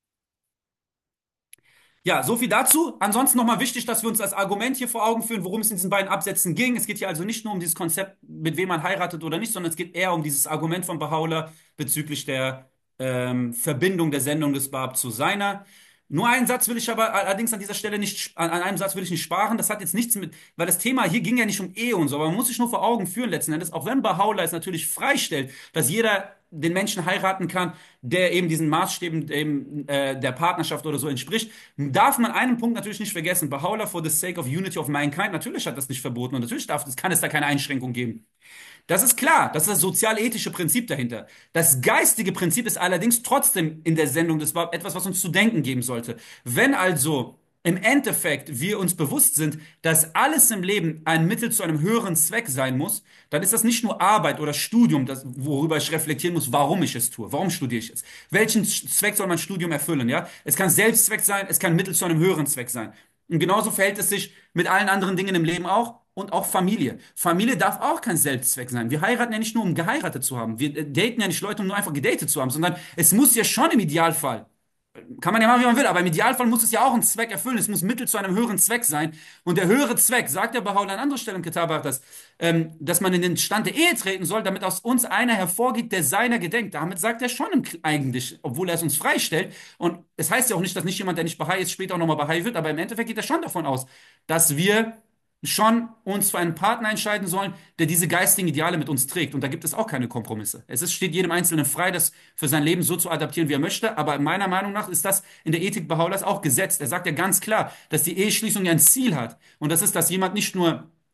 Ja, so viel dazu. Ansonsten nochmal wichtig, dass wir uns das Argument hier vor Augen führen, worum es in diesen beiden Absätzen ging. Es geht hier also nicht nur um dieses Konzept, mit wem man heiratet oder nicht, sondern es geht eher um dieses Argument von Baha'u'llah bezüglich der ähm, Verbindung der Sendung des Bab zu seiner. Nur einen Satz will ich aber allerdings an dieser Stelle nicht, an einem Satz will ich nicht sparen. Das hat jetzt nichts mit, weil das Thema hier ging ja nicht um Ehe und so, aber man muss sich nur vor Augen führen letzten Endes, auch wenn Baha'u'llah es natürlich freistellt, dass jeder den Menschen heiraten kann, der eben diesen Maßstäben eben, äh, der Partnerschaft oder so entspricht, darf man einen Punkt natürlich nicht vergessen. Baha'u'llah for the sake of unity of mankind, natürlich hat das nicht verboten und natürlich darf, kann es da keine Einschränkung geben. Das ist klar, das ist das sozial-ethische Prinzip dahinter. Das geistige Prinzip ist allerdings trotzdem in der Sendung des Bab etwas, was uns zu denken geben sollte. Wenn also im Endeffekt wir uns bewusst sind, dass alles im Leben ein Mittel zu einem höheren Zweck sein muss, dann ist das nicht nur Arbeit oder Studium, das, worüber ich reflektieren muss, warum ich es tue. Warum studiere ich es? Welchen Zweck soll mein Studium erfüllen? Ja? Es kann Selbstzweck sein, es kann Mittel zu einem höheren Zweck sein. Und genauso verhält es sich mit allen anderen Dingen im Leben auch. Und auch Familie. Familie darf auch kein Selbstzweck sein. Wir heiraten ja nicht nur, um geheiratet zu haben. Wir äh, daten ja nicht Leute, um nur einfach gedatet zu haben, sondern es muss ja schon im Idealfall, kann man ja machen, wie man will, aber im Idealfall muss es ja auch einen Zweck erfüllen. Es muss Mittel zu einem höheren Zweck sein. Und der höhere Zweck, sagt der Baha'u'llah an anderer Stelle im Kitab, dass, ähm, dass man in den Stand der Ehe treten soll, damit aus uns einer hervorgeht, der seiner gedenkt. Damit sagt er schon im, eigentlich, obwohl er es uns freistellt. Und es heißt ja auch nicht, dass nicht jemand, der nicht Bahai ist, später auch nochmal Bahai wird, aber im Endeffekt geht er schon davon aus, dass wir schon uns für einen Partner entscheiden sollen, der diese geistigen Ideale mit uns trägt. Und da gibt es auch keine Kompromisse. Es ist, steht jedem Einzelnen frei, das für sein Leben so zu adaptieren, wie er möchte. Aber meiner Meinung nach ist das in der Ethik Baha'u'llahs auch gesetzt. Er sagt ja ganz klar, dass die Eheschließung ja ein Ziel hat. Und das ist, dass jemand nicht nur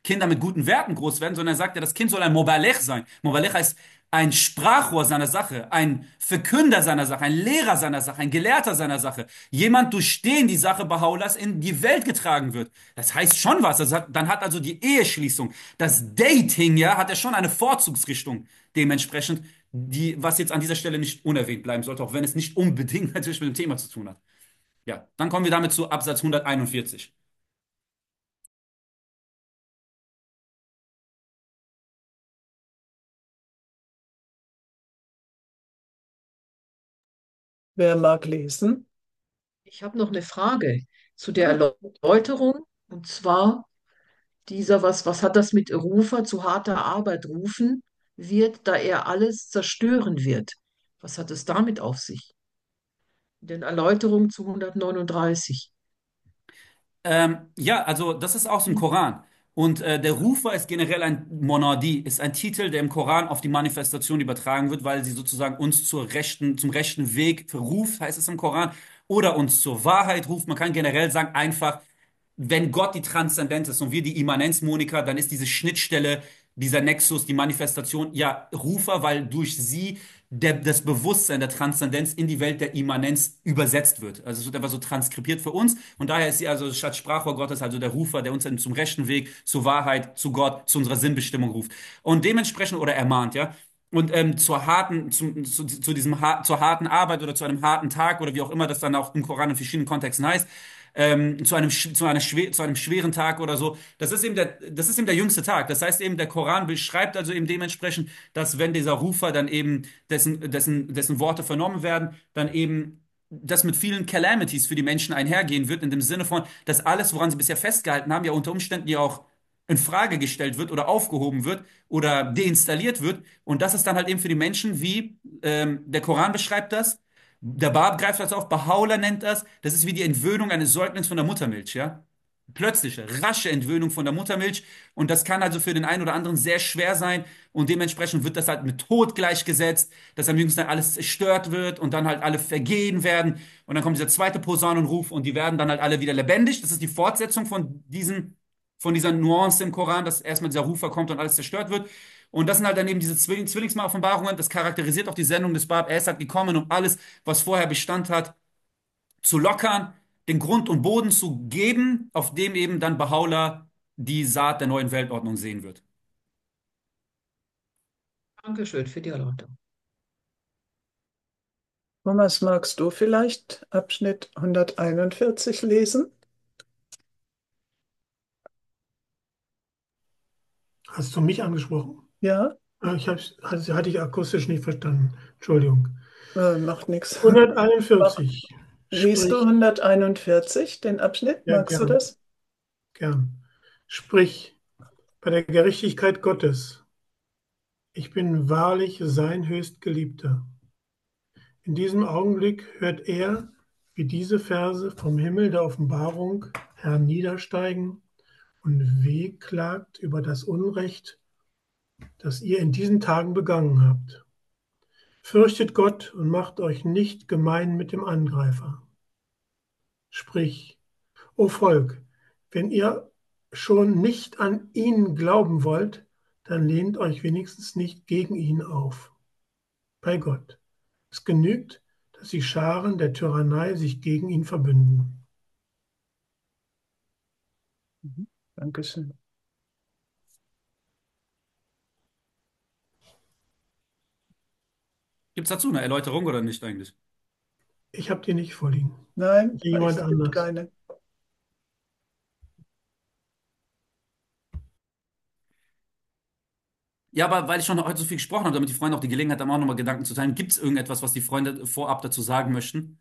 Kinder mit guten Werten groß werden, sondern er sagt ja, das Kind soll ein Mobalech sein. Mobalech heißt ein Sprachrohr seiner Sache, ein Verkünder seiner Sache, ein Lehrer seiner Sache, ein Gelehrter seiner Sache. Jemand, durch den die Sache Baha'u'llahs in die Welt getragen wird. Das heißt schon was. Das hat, dann hat also die Eheschließung, das Dating, ja, hat ja schon eine Vorzugsrichtung dementsprechend, die, was jetzt an dieser Stelle nicht unerwähnt bleiben sollte, auch wenn es nicht unbedingt natürlich mit dem Thema zu tun hat. Ja, dann kommen wir damit zu Absatz hunderteinundvierzig. Wer mag lesen? Ich habe noch eine Frage zu der Ja. Erläuterung. Und zwar dieser, was, was hat das mit Rufer zu harter Arbeit rufen wird, da er alles zerstören wird? Was hat es damit auf sich? In den Erläuterungen zu hundertneununddreißig. Ähm, ja, also das ist aus dem Koran. Und äh, der Rufer ist generell ein Monadi, ist ein Titel, der im Koran auf die Manifestation übertragen wird, weil sie sozusagen uns zur rechten, zum rechten Weg ruft, heißt es im Koran, oder uns zur Wahrheit ruft. Man kann generell sagen, einfach, wenn Gott die Transzendenz ist und wir die Immanenz, Monika, dann ist diese Schnittstelle, dieser Nexus, die Manifestation, ja, Rufer, weil durch sie der, das Bewusstsein der Transzendenz in die Welt der Immanenz übersetzt wird. Also es wird einfach so transkribiert für uns und daher ist sie also statt Sprachrohr Gottes also der Rufer, der uns dann zum rechten Weg, zur Wahrheit, zu Gott, zu unserer Sinnbestimmung ruft. Und dementsprechend oder ermahnt, ja. Und ähm, zur harten, zum, zu, zu diesem har zur harten Arbeit oder zu einem harten Tag oder wie auch immer das dann auch im Koran in verschiedenen Kontexten heißt, ähm, zu einem, sch- zu einer schwer, zu einem schweren Tag oder so. Das ist eben der, das ist eben der jüngste Tag. Das heißt eben, der Koran beschreibt also eben dementsprechend, dass wenn dieser Rufer dann eben dessen, dessen, dessen Worte vernommen werden, dann eben das mit vielen Calamities für die Menschen einhergehen wird, in dem Sinne von, dass alles, woran sie bisher festgehalten haben, ja unter Umständen ja auch in Frage gestellt wird oder aufgehoben wird oder deinstalliert wird. Und das ist dann halt eben für die Menschen, wie ähm, der Koran beschreibt das, der Bab greift das auf, Baha'u'llah nennt das, das ist wie die Entwöhnung eines Säuglings von der Muttermilch, ja? Plötzliche, rasche Entwöhnung von der Muttermilch. Und das kann also für den einen oder anderen sehr schwer sein. Und dementsprechend wird das halt mit Tod gleichgesetzt, dass am jüngsten alles zerstört wird und dann halt alle vergehen werden. Und dann kommt dieser zweite Posaunenruf und die werden dann halt alle wieder lebendig. Das ist die Fortsetzung von diesen, von dieser Nuance im Koran, dass erstmal dieser Rufer kommt und alles zerstört wird. Und das sind halt dann eben diese Zwilling Zwillingsmal-Offenbarungen. Das charakterisiert auch die Sendung des Bab. Er ist halt gekommen, um alles, was vorher Bestand hat, zu lockern, den Grund und Boden zu geben, auf dem eben dann Baha'u'llah die Saat der neuen Weltordnung sehen wird. Dankeschön für die Erläuterung. Thomas, magst du vielleicht Abschnitt hunderteinundvierzig lesen? Hast du mich angesprochen? Ja, Ah, Ich hab's, also hatte ich akustisch nicht verstanden. Entschuldigung. äh, macht nichts. hunderteinundvierzig. Liest du Sprich, hunderteinundvierzig, den Abschnitt? ja, Magst du gern, das? gern. Sprich, bei der Gerechtigkeit Gottes. Ich bin wahrlich sein Höchstgeliebter. In diesem Augenblick hört er, wie diese Verse vom Himmel der Offenbarung herniedersteigen und wehklagt über das Unrecht, das ihr in diesen Tagen begangen habt. Fürchtet Gott und macht euch nicht gemein mit dem Angreifer. Sprich, o Volk, wenn ihr schon nicht an ihn glauben wollt, dann lehnt euch wenigstens nicht gegen ihn auf. Bei Gott. Es genügt, dass die Scharen der Tyrannei sich gegen ihn verbünden. Mhm. Dankeschön. Gibt es dazu eine Erläuterung oder nicht eigentlich? Ich habe die nicht vorliegen. Nein, Jemand es gibt anders. keine. Ja, aber weil ich schon heute so viel gesprochen habe, damit die Freunde auch die Gelegenheit haben, auch nochmal Gedanken zu teilen, gibt es irgendetwas, was die Freunde vorab dazu sagen möchten?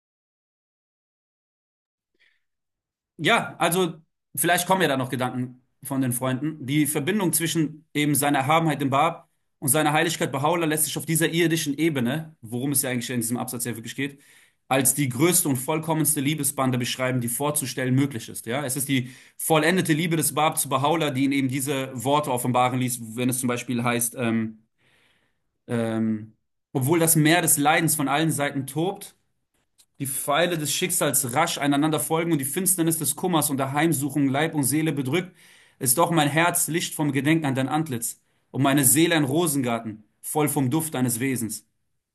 Ja, also vielleicht kommen ja da noch Gedanken. von den Freunden. Die Verbindung zwischen eben seiner Erhabenheit im Bab und seiner Heiligkeit Baha'u'llah lässt sich auf dieser irdischen Ebene, worum es ja eigentlich in diesem Absatz ja wirklich geht, als die größte und vollkommenste Liebesbande beschreiben, die vorzustellen möglich ist. Ja, es ist die vollendete Liebe des Bab zu Baha'u'llah, die ihn eben diese Worte offenbaren ließ, wenn es zum Beispiel heißt, ähm, ähm, obwohl das Meer des Leidens von allen Seiten tobt, die Pfeile des Schicksals rasch einander folgen und die Finsternis des Kummers und der Heimsuchung Leib und Seele bedrückt, ist doch mein Herz Licht vom Gedenken an dein Antlitz und meine Seele ein Rosengarten, voll vom Duft deines Wesens.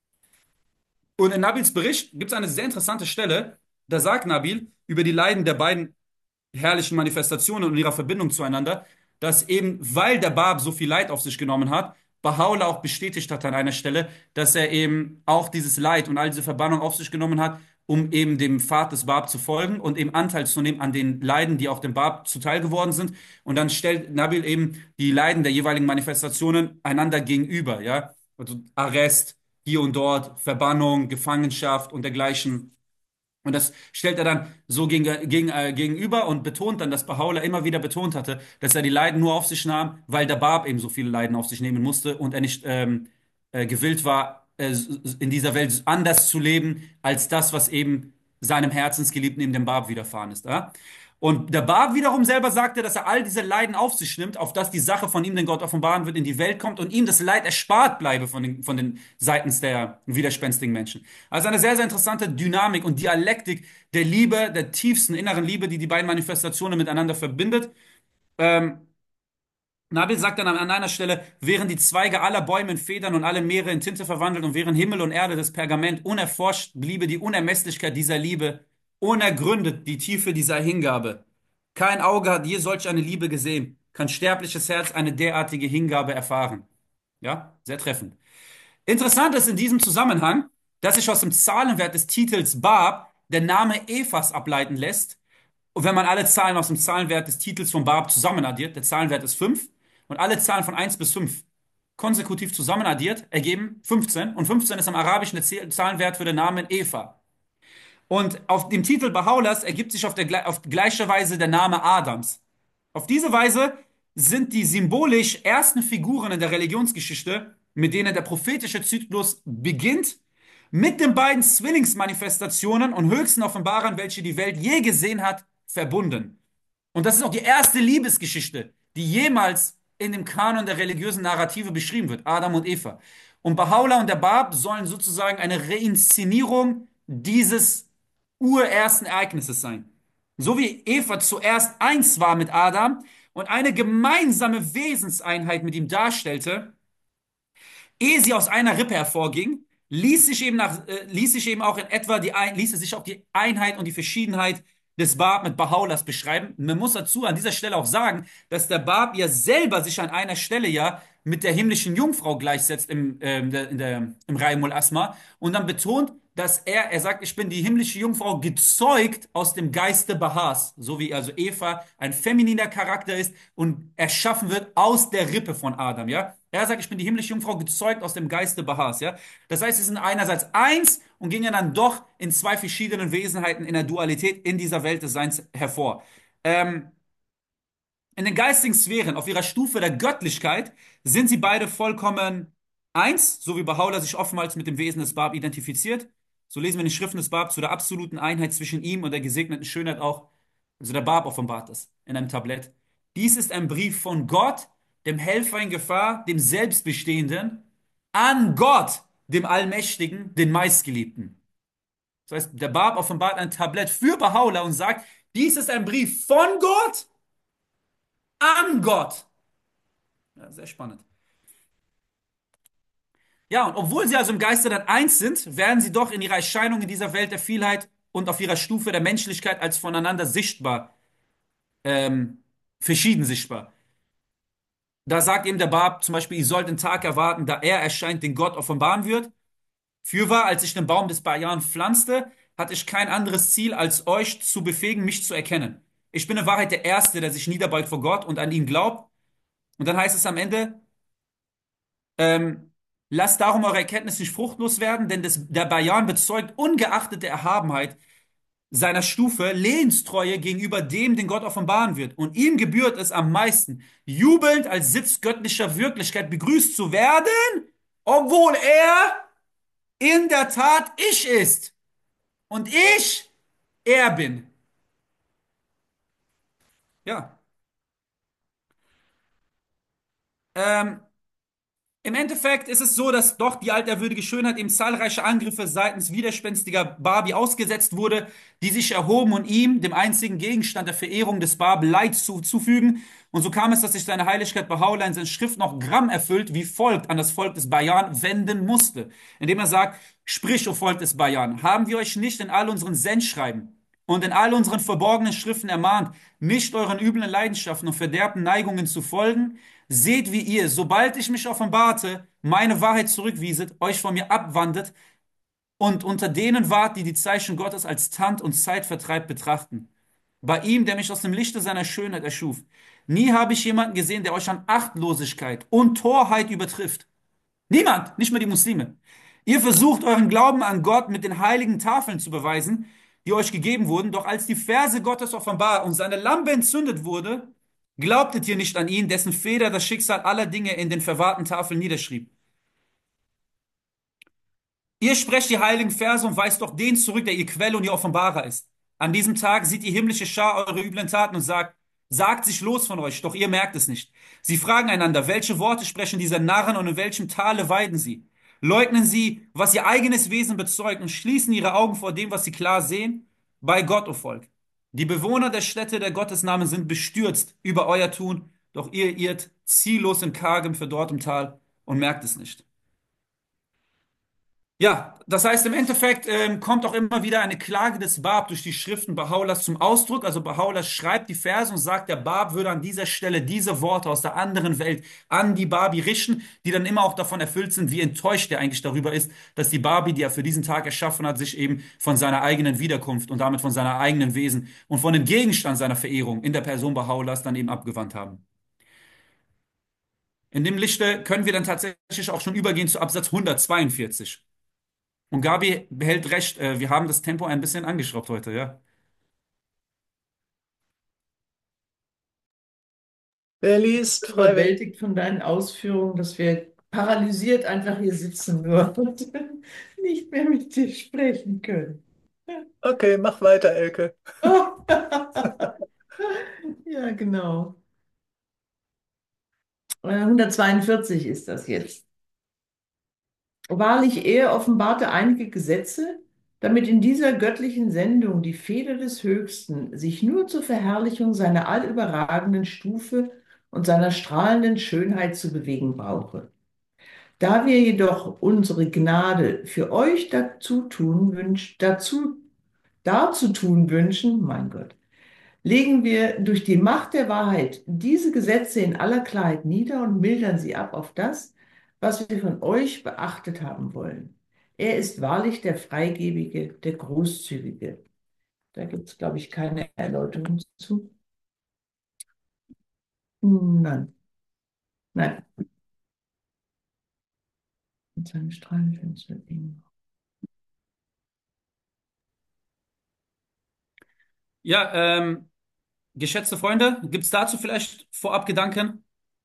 Und in Nabils Bericht gibt es eine sehr interessante Stelle, da sagt Nabil über die Leiden der beiden herrlichen Manifestationen und ihrer Verbindung zueinander, dass eben, weil der Bab so viel Leid auf sich genommen hat, Baha'u'llah auch bestätigt hat an einer Stelle, dass er eben auch dieses Leid und all diese Verbannung auf sich genommen hat, um eben dem Pfad des Bab zu folgen und eben Anteil zu nehmen an den Leiden, die auch dem Bab zuteil geworden sind. Und dann stellt Nabil eben die Leiden der jeweiligen Manifestationen einander gegenüber, ja. Also Arrest, hier und dort, Verbannung, Gefangenschaft und dergleichen. Und das stellt er dann so gegen, gegen, äh, gegenüber und betont dann, dass Baha'u'llah immer wieder betont hatte, dass er die Leiden nur auf sich nahm, weil der Bab eben so viele Leiden auf sich nehmen musste und er nicht ähm, äh, gewillt war, äh, in dieser Welt anders zu leben, als das, was eben seinem Herzensgeliebten, eben dem Bab widerfahren ist. Ja? Und der Bab wiederum selber sagte, dass er all diese Leiden auf sich nimmt, auf dass die Sache von ihm, den Gott offenbaren wird, in die Welt kommt und ihm das Leid erspart bleibe von den, von den seitens der widerspenstigen Menschen. Also eine sehr, sehr interessante Dynamik und Dialektik der Liebe, der tiefsten inneren Liebe, die die beiden Manifestationen miteinander verbindet. Ähm, Nabil sagt dann an einer Stelle, während die Zweige aller Bäume in Federn und alle Meere in Tinte verwandelt und während Himmel und Erde das Pergament unerforscht bliebe die Unermesslichkeit dieser Liebe, unergründet die Tiefe dieser Hingabe. Kein Auge hat je solch eine Liebe gesehen, kein sterbliches Herz eine derartige Hingabe erfahren. Ja, sehr treffend. Interessant ist in diesem Zusammenhang, dass sich aus dem Zahlenwert des Titels Bab der Name Evas ableiten lässt. Und wenn man alle Zahlen aus dem Zahlenwert des Titels von Bab zusammen addiert, der Zahlenwert ist fünf, und alle Zahlen von eins bis fünf konsekutiv zusammen addiert, ergeben fünfzehn. Und fünfzehn ist am Arabischen der Zahlenwert für den Namen Eva. Und auf dem Titel Baha'u'llahs ergibt sich auf, der, auf gleiche Weise der Name Adams. Auf diese Weise sind die symbolisch ersten Figuren in der Religionsgeschichte, mit denen der prophetische Zyklus beginnt, mit den beiden Zwillingsmanifestationen und höchsten Offenbarern, welche die Welt je gesehen hat, verbunden. Und das ist auch die erste Liebesgeschichte, die jemals in dem Kanon der religiösen Narrative beschrieben wird, Adam und Eva. Und Baha'u'llah und der Bab sollen sozusagen eine Reinszenierung dieses urersten Ereignisses sein. So wie Eva zuerst eins war mit Adam und eine gemeinsame Wesenseinheit mit ihm darstellte, ehe sie aus einer Rippe hervorging, ließ sich eben, nach, äh, ließ sich eben auch in etwa die, Ein ließe sich auch die Einheit und die Verschiedenheit des Bab mit Baha'u'llahs beschreiben. Man muss dazu an dieser Stelle auch sagen, dass der Bab ja selber sich an einer Stelle ja mit der himmlischen Jungfrau gleichsetzt im, ähm, der, in der, im Raimul Asma und dann betont, dass er, er sagt, ich bin die himmlische Jungfrau gezeugt aus dem Geiste Bahas, so wie also Eva ein femininer Charakter ist und erschaffen wird aus der Rippe von Adam, ja. Er sagt, ich bin die himmlische Jungfrau gezeugt aus dem Geiste Bahas, ja. Das heißt, sie sind einerseits eins und gingen dann doch in zwei verschiedenen Wesenheiten in der Dualität in dieser Welt des Seins hervor. Ähm, in den geistigen Sphären, auf ihrer Stufe der Göttlichkeit, sind sie beide vollkommen eins, so wie Baha'u'llah sich oftmals mit dem Wesen des Bab identifiziert. So lesen wir in den Schriften des Bab zu der absoluten Einheit zwischen ihm und der gesegneten Schönheit auch, also der Bab offenbart das in einem Tablett. Dies ist ein Brief von Gott, dem Helfer in Gefahr, dem Selbstbestehenden, an Gott, dem Allmächtigen, den Meistgeliebten. Das heißt, der Bab offenbart ein Tablett für Baha'u'llah und sagt, dies ist ein Brief von Gott an Gott. Ja, sehr spannend. Ja, und obwohl sie also im Geiste dann eins sind, werden sie doch in ihrer Erscheinung in dieser Welt der Vielheit und auf ihrer Stufe der Menschlichkeit als voneinander sichtbar, ähm, verschieden sichtbar. Da sagt eben der Bab zum Beispiel, ihr sollt den Tag erwarten, da er erscheint, den Gott offenbaren wird. Fürwahr, als ich den Baum des Bajan pflanzte, hatte ich kein anderes Ziel, als euch zu befähigen, mich zu erkennen. Ich bin in Wahrheit der Erste, der sich niederbeugt vor Gott und an ihn glaubt. Und dann heißt es am Ende, ähm, lasst darum eure Erkenntnis nicht fruchtlos werden, denn das, der Bayan bezeugt ungeachtet der Erhabenheit seiner Stufe Lehnstreue gegenüber dem, den Gott offenbaren wird. Und ihm gebührt es am meisten, jubelnd als Sitz göttlicher Wirklichkeit begrüßt zu werden, obwohl er in der Tat ich ist und ich er bin. Ja. Ähm, Im Endeffekt ist es so, dass doch die altehrwürdige Schönheit eben zahlreiche Angriffe seitens widerspenstiger Barbie ausgesetzt wurde, die sich erhoben und ihm, dem einzigen Gegenstand der Verehrung des Bab, Leid zu, zufügen. Und so kam es, dass sich seine Heiligkeit Baha'u'lláh in seiner Schrift noch Gramm erfüllt, wie folgt an das Volk des Bayan wenden musste. Indem er sagt, sprich, o Volk des Bayan, haben wir euch nicht in all unseren Sendschreiben und in all unseren verborgenen Schriften ermahnt, nicht euren üblen Leidenschaften und verderbten Neigungen zu folgen? Seht, wie ihr, sobald ich mich offenbarte, meine Wahrheit zurückwieset, euch von mir abwandet und unter denen wart, die die Zeichen Gottes als Tand und Zeitvertreib betrachten. Bei ihm, der mich aus dem Lichte seiner Schönheit erschuf. Nie habe ich jemanden gesehen, der euch an Achtlosigkeit und Torheit übertrifft. Niemand, nicht mal die Muslime. Ihr versucht euren Glauben an Gott mit den heiligen Tafeln zu beweisen, die euch gegeben wurden, doch als die Verse Gottes offenbar und seine Lampe entzündet wurde, glaubtet ihr nicht an ihn, dessen Feder das Schicksal aller Dinge in den verwahrten Tafeln niederschrieb. Ihr sprecht die heiligen Verse und weist doch den zurück, der ihr Quelle und ihr Offenbarer ist. An diesem Tag sieht die himmlische Schar eure üblen Taten und sagt, sagt sich los von euch, doch ihr merkt es nicht. Sie fragen einander, welche Worte sprechen diese Narren und in welchem Tale weiden sie? Leugnen sie, was ihr eigenes Wesen bezeugt und schließen ihre Augen vor dem, was sie klar sehen? Bei Gott, o Volk. Die Bewohner der Städte der Gottesnamen sind bestürzt über euer Tun, doch ihr irrt ziellos in kargem verdorrtem Tal und merkt es nicht. Ja, das heißt im Endeffekt ähm, kommt auch immer wieder eine Klage des Bab durch die Schriften Baha'u'llahs zum Ausdruck. Also Baha'u'lláh schreibt die Verse und sagt, der Bab würde an dieser Stelle diese Worte aus der anderen Welt an die Babi richten, die dann immer auch davon erfüllt sind, wie enttäuscht er eigentlich darüber ist, dass die Babi, die er für diesen Tag erschaffen hat, sich eben von seiner eigenen Wiederkunft und damit von seiner eigenen Wesen und von dem Gegenstand seiner Verehrung in der Person Baha'u'llahs dann eben abgewandt haben. In dem Lichte können wir dann tatsächlich auch schon übergehen zu Absatz hundertzweiundvierzig. Und Gabi behält recht, äh, wir haben das Tempo ein bisschen angeschraubt heute, ja. Wer liest? Frei wählen. Überwältigt von deinen Ausführungen, dass wir paralysiert einfach hier sitzen nur und nicht mehr mit dir sprechen können. Okay, mach weiter, Elke. Ja, genau. Äh, hundertzweiundvierzig ist das jetzt. Wahrlich, er offenbarte einige Gesetze, damit in dieser göttlichen Sendung die Feder des Höchsten sich nur zur Verherrlichung seiner allüberragenden Stufe und seiner strahlenden Schönheit zu bewegen brauche. Da wir jedoch unsere Gnade für euch dazu tun wünsch, dazu, dazu tun wünschen, mein Gott, legen wir durch die Macht der Wahrheit diese Gesetze in aller Klarheit nieder und mildern sie ab auf das, was wir von euch beachtet haben wollen. Er ist wahrlich der Freigebige, der Großzügige. Da gibt es, glaube ich, keine Erläuterung zu. Nein. Nein. Und seine Strahlenfenster eben. Ja, ähm, geschätzte Freunde, gibt es dazu vielleicht vorab Gedanken?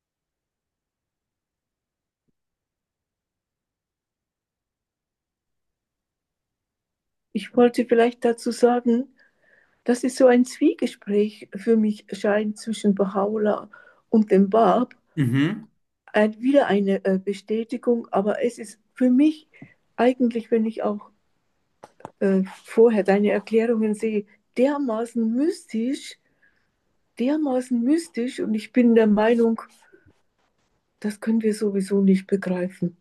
Ich wollte vielleicht dazu sagen, dass es so ein Zwiegespräch für mich scheint zwischen Baha'u'lláh und dem Bab. Mhm. Ein, wieder eine äh, Bestätigung, aber es ist für mich eigentlich, wenn ich auch äh, vorher deine Erklärungen sehe, dermaßen mystisch, dermaßen mystisch und ich bin der Meinung, das können wir sowieso nicht begreifen.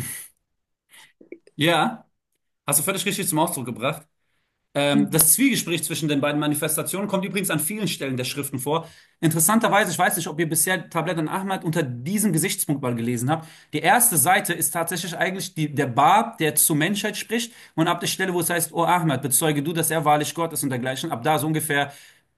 Ja, hast du völlig richtig zum Ausdruck gebracht. Ähm, das Zwiegespräch zwischen den beiden Manifestationen kommt übrigens an vielen Stellen der Schriften vor. Interessanterweise, ich weiß nicht, ob ihr bisher Tablet und Ahmad unter diesem Gesichtspunkt mal gelesen habt. Die erste Seite ist tatsächlich eigentlich die, der Bab, der zur Menschheit spricht. Und ab der Stelle, wo es heißt, oh Ahmad, bezeuge du, dass er wahrlich Gott ist und dergleichen, ab da so ungefähr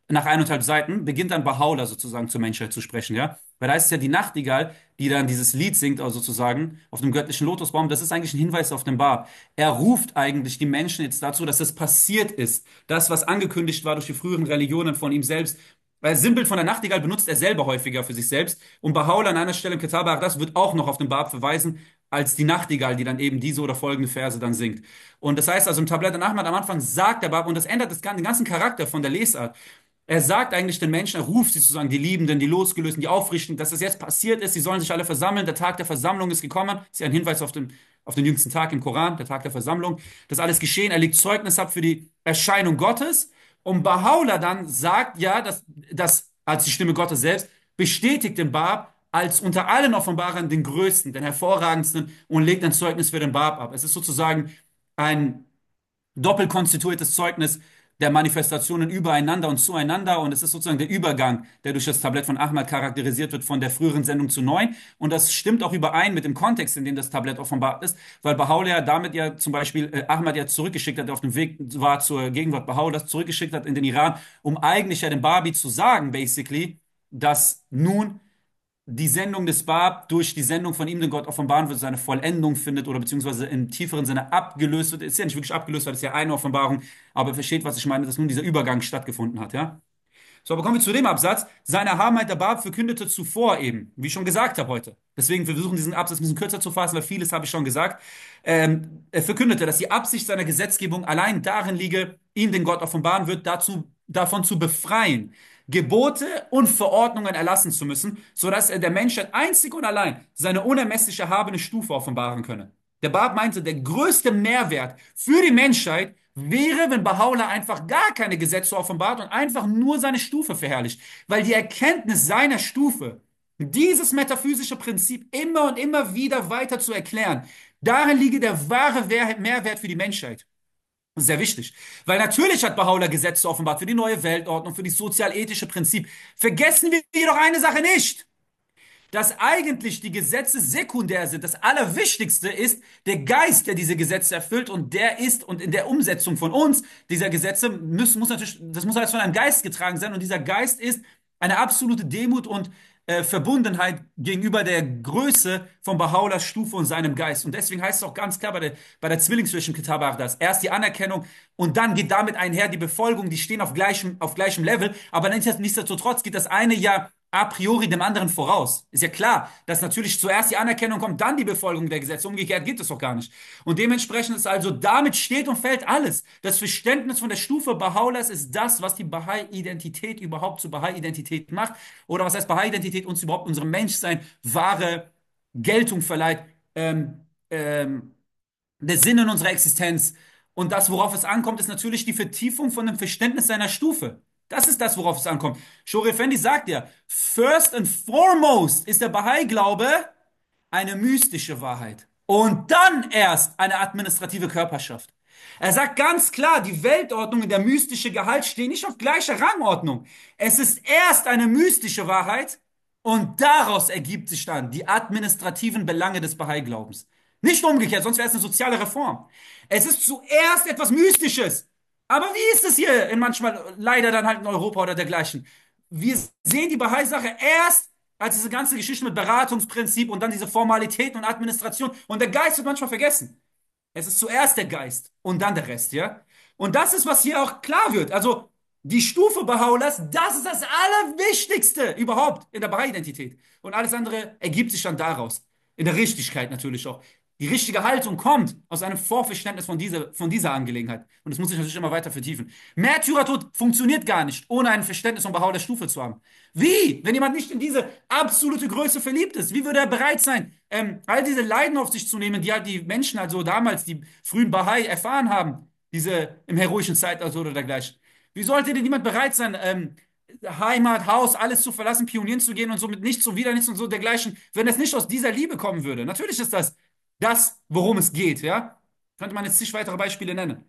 nach eineinhalb Seiten, beginnt dann Baha'u'llah sozusagen zur Menschheit zu sprechen, ja. Weil da ist es ja die Nachtigall, die dann dieses Lied singt, also sozusagen, auf dem göttlichen Lotusbaum. Das ist eigentlich ein Hinweis auf den Bab. Er ruft eigentlich die Menschen jetzt dazu, dass es passiert ist. Das, was angekündigt war durch die früheren Religionen von ihm selbst. Weil das Sinnbild von der Nachtigall benutzt er selber häufiger für sich selbst. Und Baha'u'llah an einer Stelle im Kitab al-Aqdas wird auch noch auf den Bab verweisen, als die Nachtigall, die dann eben diese oder folgende Verse dann singt. Und das heißt also im Tablet Ahmad am Anfang sagt der Bab, und das ändert das, den ganzen Charakter von der Lesart. Er sagt eigentlich den Menschen, er ruft sie sozusagen, die Liebenden, die Losgelösten, die Aufrichten, dass es jetzt passiert ist, sie sollen sich alle versammeln, der Tag der Versammlung ist gekommen, ist ja ein Hinweis auf den, auf den jüngsten Tag im Koran, der Tag der Versammlung, das alles geschehen, er legt Zeugnis ab für die Erscheinung Gottes und Baha'u'llah dann sagt ja, dass, dass als die Stimme Gottes selbst, bestätigt den Bab als unter allen Offenbarern den größten, den hervorragendsten und legt ein Zeugnis für den Bab ab. Es ist sozusagen ein doppelt konstituiertes Zeugnis der Manifestationen übereinander und zueinander. Und es ist sozusagen der Übergang, der durch das Tablett von Ahmad charakterisiert wird von der früheren Sendung zu neun. Und das stimmt auch überein mit dem Kontext, in dem das Tablett offenbart ist, weil Baha'u'llah damit ja zum Beispiel äh, Ahmad ja zurückgeschickt hat, der auf dem Weg war zur Gegenwart Baha'u'llahs, zurückgeschickt hat in den Iran, um eigentlich ja dem Babi zu sagen, basically, dass nun die Sendung des Bab durch die Sendung von ihm, den Gott offenbaren wird, seine Vollendung findet oder beziehungsweise im tieferen Sinne abgelöst wird. Ist ja nicht wirklich abgelöst, weil es ja eine Offenbarung, aber ihr versteht, was ich meine, dass nun dieser Übergang stattgefunden hat, ja? So, aber kommen wir zu dem Absatz. Seine Erhabenheit der Bab verkündete zuvor eben, wie ich schon gesagt habe heute. Deswegen, wir versuchen diesen Absatz ein bisschen kürzer zu fassen, weil vieles habe ich schon gesagt. Ähm, er verkündete, dass die Absicht seiner Gesetzgebung allein darin liege, ihm den Gott offenbaren wird, dazu, davon zu befreien, Gebote und Verordnungen erlassen zu müssen, sodass er der Menschheit einzig und allein seine unermesslich erhabene Stufe offenbaren könne. Der Bab meinte, der größte Mehrwert für die Menschheit wäre, wenn Baha'u'llah einfach gar keine Gesetze offenbart und einfach nur seine Stufe verherrlicht. Weil die Erkenntnis seiner Stufe, dieses metaphysische Prinzip immer und immer wieder weiter zu erklären, darin liege der wahre Mehrwert für die Menschheit. Sehr wichtig. Weil natürlich hat Baha'u'llah Gesetze offenbart für die neue Weltordnung, für die sozialethische Prinzip. Vergessen wir jedoch eine Sache nicht, dass eigentlich die Gesetze sekundär sind. Das Allerwichtigste ist der Geist, der diese Gesetze erfüllt und der ist und in der Umsetzung von uns dieser Gesetze muss, muss natürlich, das muss alles von einem Geist getragen sein und dieser Geist ist eine absolute Demut und äh, Verbundenheit gegenüber der Größe von Baha'u'llahs Stufe und seinem Geist. Und deswegen heißt es auch ganz klar bei der, bei der Zwillingsschwester im Kitab al-Aqdas, erst die Anerkennung und dann geht damit einher die Befolgung, die stehen auf gleichem, auf gleichem Level, aber nichtsdestotrotz geht das eine ja a priori dem anderen voraus. Ist ja klar, dass natürlich zuerst die Anerkennung kommt, dann die Befolgung der Gesetze. Umgekehrt geht es doch gar nicht. Und dementsprechend ist also, damit steht und fällt alles. Das Verständnis von der Stufe Baha'u'llahs ist das, was die Bahai-Identität überhaupt zur Bahai-Identität macht. Oder was heißt Bahai-Identität uns überhaupt unserem Menschsein wahre Geltung verleiht, ähm, ähm, der Sinn in unserer Existenz. Und das, worauf es ankommt, ist natürlich die Vertiefung von dem Verständnis seiner Stufe. Das ist das, worauf es ankommt. Shor Effendi sagt ja, first and foremost ist der Bahai-Glaube eine mystische Wahrheit. Und dann erst eine administrative Körperschaft. Er sagt ganz klar, die Weltordnung und der mystische Gehalt stehen nicht auf gleicher Rangordnung. Es ist erst eine mystische Wahrheit und daraus ergibt sich dann die administrativen Belange des Bahai-Glaubens. Nicht umgekehrt, sonst wäre es eine soziale Reform. Es ist zuerst etwas Mystisches. Aber wie ist es hier in manchmal leider dann halt in Europa oder dergleichen? Wir sehen die Bahai-Sache erst als diese ganze Geschichte mit Beratungsprinzip und dann diese Formalitäten und Administration. Und der Geist wird manchmal vergessen. Es ist zuerst der Geist und dann der Rest, ja? Und das ist, was hier auch klar wird. Also die Stufe Baha'u'llahs, das ist das Allerwichtigste überhaupt in der Bahai-Identität. Und alles andere ergibt sich dann daraus. In der Richtigkeit natürlich auch. Die richtige Haltung kommt aus einem Vorverständnis von dieser, von dieser Angelegenheit. Und das muss sich natürlich immer weiter vertiefen. Märtyrertod funktioniert gar nicht, ohne ein Verständnis von Baha'u'llahs Stufe zu haben. Wie? Wenn jemand nicht in diese absolute Größe verliebt ist, wie würde er bereit sein, ähm, all diese Leiden auf sich zu nehmen, die halt die Menschen, also damals, die frühen Bahai erfahren haben, diese im heroischen Zeitalter oder dergleichen. Wie sollte denn jemand bereit sein, ähm, Heimat, Haus, alles zu verlassen, pionieren zu gehen und so mit nichts und wieder nichts und so dergleichen, wenn es nicht aus dieser Liebe kommen würde? Natürlich ist das das, worum es geht, ja? Könnte man jetzt zig weitere Beispiele nennen.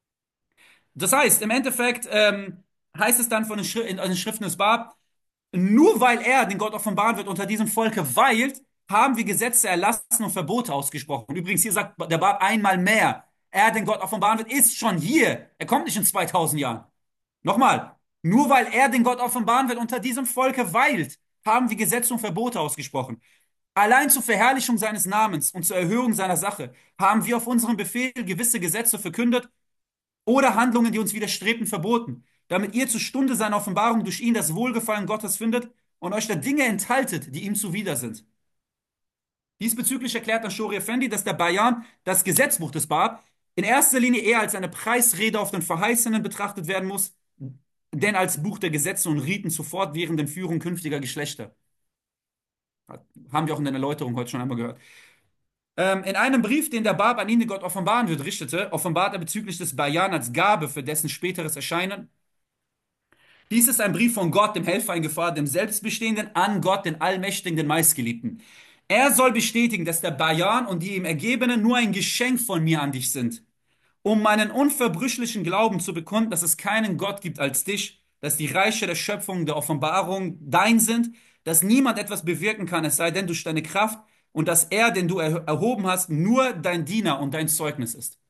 Das heißt, im Endeffekt ähm, heißt es dann von den, Schri in, in den Schriften des Bab, nur weil er, den Gott offenbaren wird, unter diesem Volke weilt, haben wir Gesetze erlassen und Verbote ausgesprochen. Und übrigens, hier sagt der Bab einmal mehr, er, den Gott offenbaren wird, ist schon hier. Er kommt nicht in zweitausend Jahren. Nochmal, Nur weil er den Gott offenbaren will, unter diesem Volke weilt, haben wir Gesetze und Verbote ausgesprochen. Allein zur Verherrlichung seines Namens und zur Erhöhung seiner Sache haben wir auf unseren Befehl gewisse Gesetze verkündet oder Handlungen, die uns widerstrebten, verboten, damit ihr zur Stunde seiner Offenbarung durch ihn das Wohlgefallen Gottes findet und euch der Dinge enthaltet, die ihm zuwider sind. Diesbezüglich erklärt dann Shori Effendi, dass der Bayan, das Gesetzbuch des Bab, in erster Linie eher als eine Preisrede auf den Verheißenen betrachtet werden muss, denn als Buch der Gesetze und Riten zur fortwährenden Führung künftiger Geschlechter. Haben wir auch in der Erläuterung heute schon einmal gehört. Ähm, in einem Brief, den der Bab an ihn, den Gott offenbaren wird, richtete, offenbart er bezüglich des Bayan als Gabe für dessen späteres Erscheinen. Dies ist ein Brief von Gott, dem Helfer in Gefahr, dem Selbstbestehenden, an Gott, den Allmächtigen, den Meistgeliebten. Er soll bestätigen, dass der Bayan und die ihm Ergebenen nur ein Geschenk von mir an dich sind, um meinen unverbrüchlichen Glauben zu bekunden, dass es keinen Gott gibt als dich, dass die Reiche der Schöpfung, der Offenbarung dein sind, dass niemand etwas bewirken kann, es sei denn durch deine Kraft, und dass er, den du er erhoben hast, nur dein Diener und dein Zeugnis ist.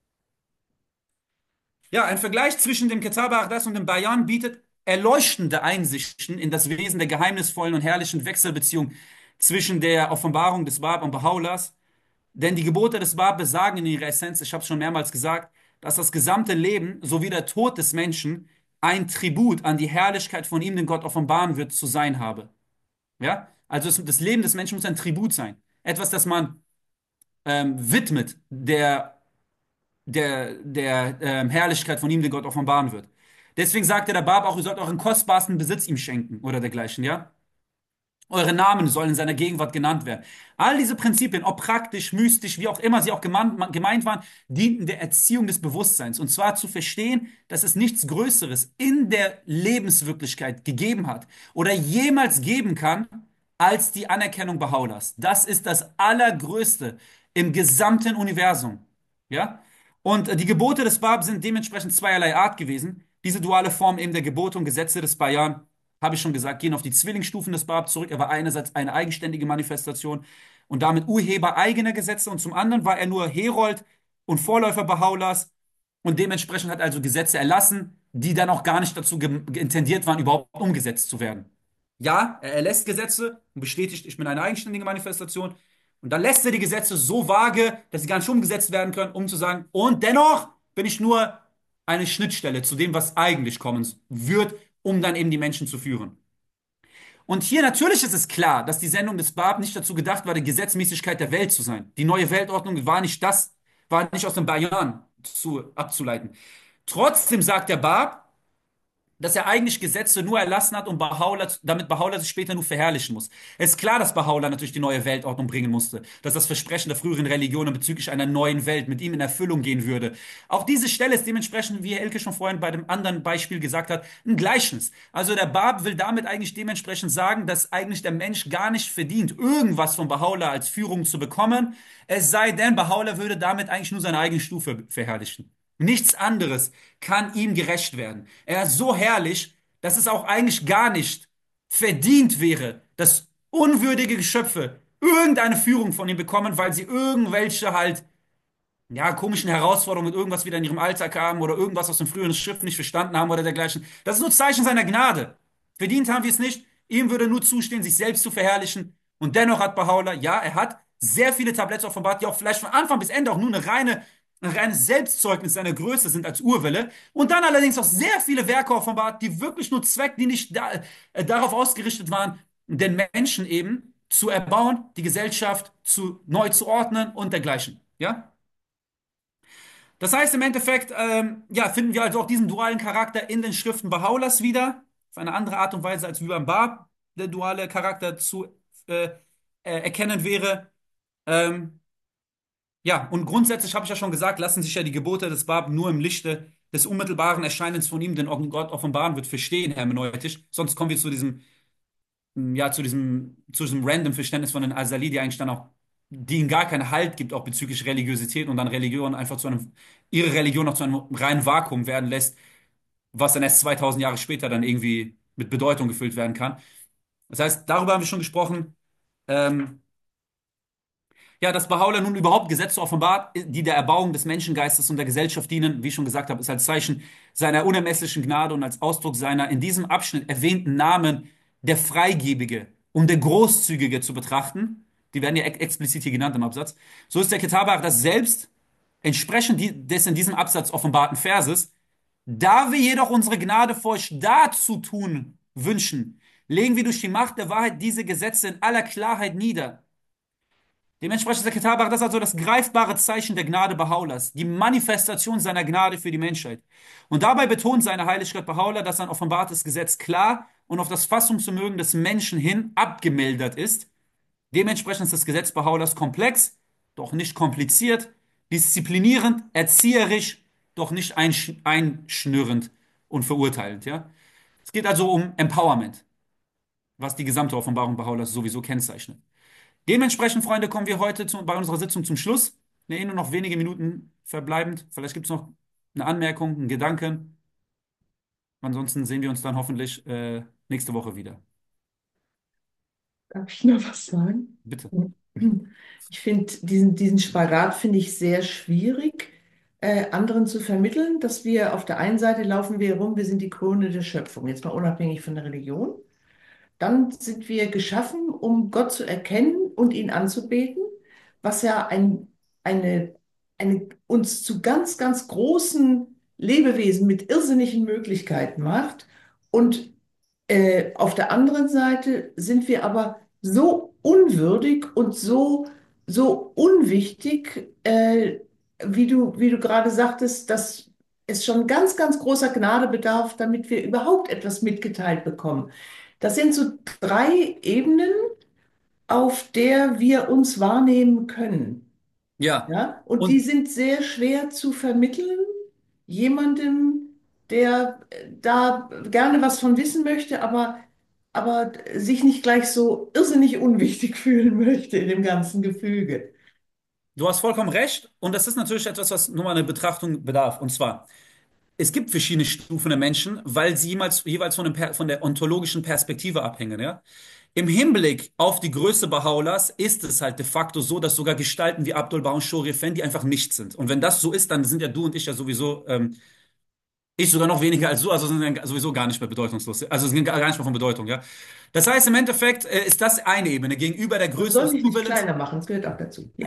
Ja, ein Vergleich zwischen dem Ketab Aqdas und dem Bayan bietet erleuchtende Einsichten in das Wesen der geheimnisvollen und herrlichen Wechselbeziehung zwischen der Offenbarung des Bab und Baha'u'llahs. Denn die Gebote des Bab besagen in ihrer Essenz, ich habe es schon mehrmals gesagt, dass das gesamte Leben sowie der Tod des Menschen ein Tribut an die Herrlichkeit von ihm, den Gott offenbaren wird, zu sein habe. Ja? Also das, das Leben des Menschen muss ein Tribut sein. Etwas, das man ähm, widmet der, der, der ähm, Herrlichkeit von ihm, den Gott offenbaren wird. Deswegen sagte der Bab auch, ihr sollt euren kostbarsten Besitz ihm schenken oder dergleichen, ja? Eure Namen sollen in seiner Gegenwart genannt werden. All diese Prinzipien, ob praktisch, mystisch, wie auch immer sie auch gemeint, gemeint waren, dienten der Erziehung des Bewusstseins. Und zwar zu verstehen, dass es nichts Größeres in der Lebenswirklichkeit gegeben hat oder jemals geben kann, als die Anerkennung Baha'u'llahs. Das ist das Allergrößte im gesamten Universum. Ja? Und äh, die Gebote des Bab sind dementsprechend zweierlei Art gewesen. Diese duale Form eben der Gebote und Gesetze des Bayan, habe ich schon gesagt, gehen auf die Zwillingsstufen des Bab zurück. Er war einerseits eine eigenständige Manifestation und damit Urheber eigener Gesetze und zum anderen war er nur Herold und Vorläufer Baha'u'llahs und dementsprechend hat also Gesetze erlassen, die dann auch gar nicht dazu intendiert waren, überhaupt umgesetzt zu werden. Ja, er erlässt Gesetze und bestätigt, ich bin eine eigenständige Manifestation. Und dann lässt er die Gesetze so vage, dass sie gar nicht umgesetzt werden können, um zu sagen, und dennoch bin ich nur eine Schnittstelle zu dem, was eigentlich kommen wird, um dann eben die Menschen zu führen. Und hier natürlich ist es klar, dass die Sendung des Bab nicht dazu gedacht war, die Gesetzmäßigkeit der Welt zu sein. Die neue Weltordnung war nicht das, war nicht aus dem Bayan zu, abzuleiten. Trotzdem sagt der Bab, dass er eigentlich Gesetze nur erlassen hat, um Baha'u'llah, damit Baha'u'llah sich später nur verherrlichen muss. Es ist klar, dass Baha'u'llah natürlich die neue Weltordnung bringen musste, dass das Versprechen der früheren Religionen bezüglich einer neuen Welt mit ihm in Erfüllung gehen würde. Auch diese Stelle ist dementsprechend, wie Herr Elke schon vorhin bei dem anderen Beispiel gesagt hat, ein Gleichnis. Also der Bab will damit eigentlich dementsprechend sagen, dass eigentlich der Mensch gar nicht verdient, irgendwas von Baha'u'llah als Führung zu bekommen, es sei denn, Baha'u'llah würde damit eigentlich nur seine eigene Stufe verherrlichen. Nichts anderes kann ihm gerecht werden. Er ist so herrlich, dass es auch eigentlich gar nicht verdient wäre, dass unwürdige Geschöpfe irgendeine Führung von ihm bekommen, weil sie irgendwelche halt, ja, komischen Herausforderungen mit irgendwas wieder in ihrem Alltag haben oder irgendwas aus den früheren Schriften nicht verstanden haben oder dergleichen. Das ist nur Zeichen seiner Gnade. Verdient haben wir es nicht. Ihm würde nur zustehen, sich selbst zu verherrlichen. Und dennoch hat Baha'u'llah, ja, er hat sehr viele Tabletts offenbart, die auch vielleicht von Anfang bis Ende auch nur eine reine ein reines Selbstzeugnis seiner Größe sind als Urwelle und dann allerdings auch sehr viele Werke offenbart, die wirklich nur zweckdienlich da, äh, darauf ausgerichtet waren, den Menschen eben zu erbauen, die Gesellschaft zu, neu zu ordnen und dergleichen. Ja? Das heißt im Endeffekt, ähm, ja, finden wir also auch diesen dualen Charakter in den Schriften Baha'u'llahs wieder, auf eine andere Art und Weise als wie beim Bab der duale Charakter zu äh, äh, erkennen wäre. Ähm, Ja, und grundsätzlich habe ich ja schon gesagt, lassen sich ja die Gebote des Bab nur im Lichte des unmittelbaren Erscheinens von ihm, den Gott offenbaren wird, verstehen, hermeneutisch. Sonst kommen wir zu diesem, mm, ja, zu diesem, zu diesem random Verständnis von den Asali, die eigentlich dann auch, die ihnen gar keinen Halt gibt, auch bezüglich Religiosität und dann Religion einfach zu einem, ihre Religion noch zu einem reinen Vakuum werden lässt, was dann erst zweitausend Jahre später dann irgendwie mit Bedeutung gefüllt werden kann. Das heißt, darüber haben wir schon gesprochen. Ähm, Ja, dass Baha'u'llah nun überhaupt Gesetze offenbart, die der Erbauung des Menschengeistes und der Gesellschaft dienen, wie ich schon gesagt habe, ist als Zeichen seiner unermesslichen Gnade und als Ausdruck seiner in diesem Abschnitt erwähnten Namen der Freigebige und der Großzügige zu betrachten. Die werden ja ex explizit hier genannt im Absatz. So ist der Kitab das selbst entsprechend die, des in diesem Absatz offenbarten Verses. Da wir jedoch unsere Gnade für euch dazu tun wünschen, legen wir durch die Macht der Wahrheit diese Gesetze in aller Klarheit nieder. Dementsprechend ist der Kitab das also das greifbare Zeichen der Gnade Baha'u'llahs, die Manifestation seiner Gnade für die Menschheit. Und dabei betont seine Heiligkeit Baha'u'llah, dass sein offenbartes Gesetz klar und auf das Fassungsvermögen des Menschen hin abgemildert ist. Dementsprechend ist das Gesetz Baha'u'llahs komplex, doch nicht kompliziert, disziplinierend, erzieherisch, doch nicht einsch einschnürrend und verurteilend. Ja? Es geht also um Empowerment, was die gesamte Offenbarung Baha'u'llahs sowieso kennzeichnet. Dementsprechend, Freunde, kommen wir heute zu, bei unserer Sitzung zum Schluss. Ne, nur noch wenige Minuten verbleibend. Vielleicht gibt es noch eine Anmerkung, einen Gedanken. Ansonsten sehen wir uns dann hoffentlich äh, nächste Woche wieder. Darf ich noch was sagen? Bitte. Ich finde diesen, diesen Spagat finde ich sehr schwierig, äh, anderen zu vermitteln, dass wir auf der einen Seite laufen wir rum, wir sind die Krone der Schöpfung, jetzt mal unabhängig von der Religion. Dann sind wir geschaffen, um Gott zu erkennen und ihn anzubeten, was ja ein, eine, eine, uns zu ganz, ganz großen Lebewesen mit irrsinnigen Möglichkeiten macht. Und äh, auf der anderen Seite sind wir aber so unwürdig und so, so unwichtig, äh, wie du, wie du gerade sagtest, dass es schon ganz, ganz großer Gnade bedarf, damit wir überhaupt etwas mitgeteilt bekommen. Das sind so drei Ebenen, auf der wir uns wahrnehmen können. Ja. Ja? Und die Und sind sehr schwer zu vermitteln, jemandem, der äh, da gerne was von wissen möchte, aber, aber sich nicht gleich so irrsinnig unwichtig fühlen möchte in dem ganzen Gefüge. du hast vollkommen recht. Und das ist natürlich etwas, was nur mal eine Betrachtung bedarf. Und zwar, es gibt verschiedene Stufen der Menschen, weil sie jeweils, jeweils von, dem, Per- von der ontologischen Perspektive abhängen. Ja? Im Hinblick auf die Größe Baha'u'llahs ist es halt de facto so, dass sogar Gestalten wie Abdul Baha und Shori Effendi einfach nichts sind. Und wenn das so ist, dann sind ja du und ich ja sowieso, ähm, ich sogar noch weniger als du, also sind ja sowieso gar nicht mehr bedeutungslos. Also sind gar nicht mehr von Bedeutung, ja. Das heißt, im Endeffekt äh, ist das eine Ebene gegenüber der Man Größe soll des dich nicht True-Willens. kleiner machen, es gehört auch dazu. Ja.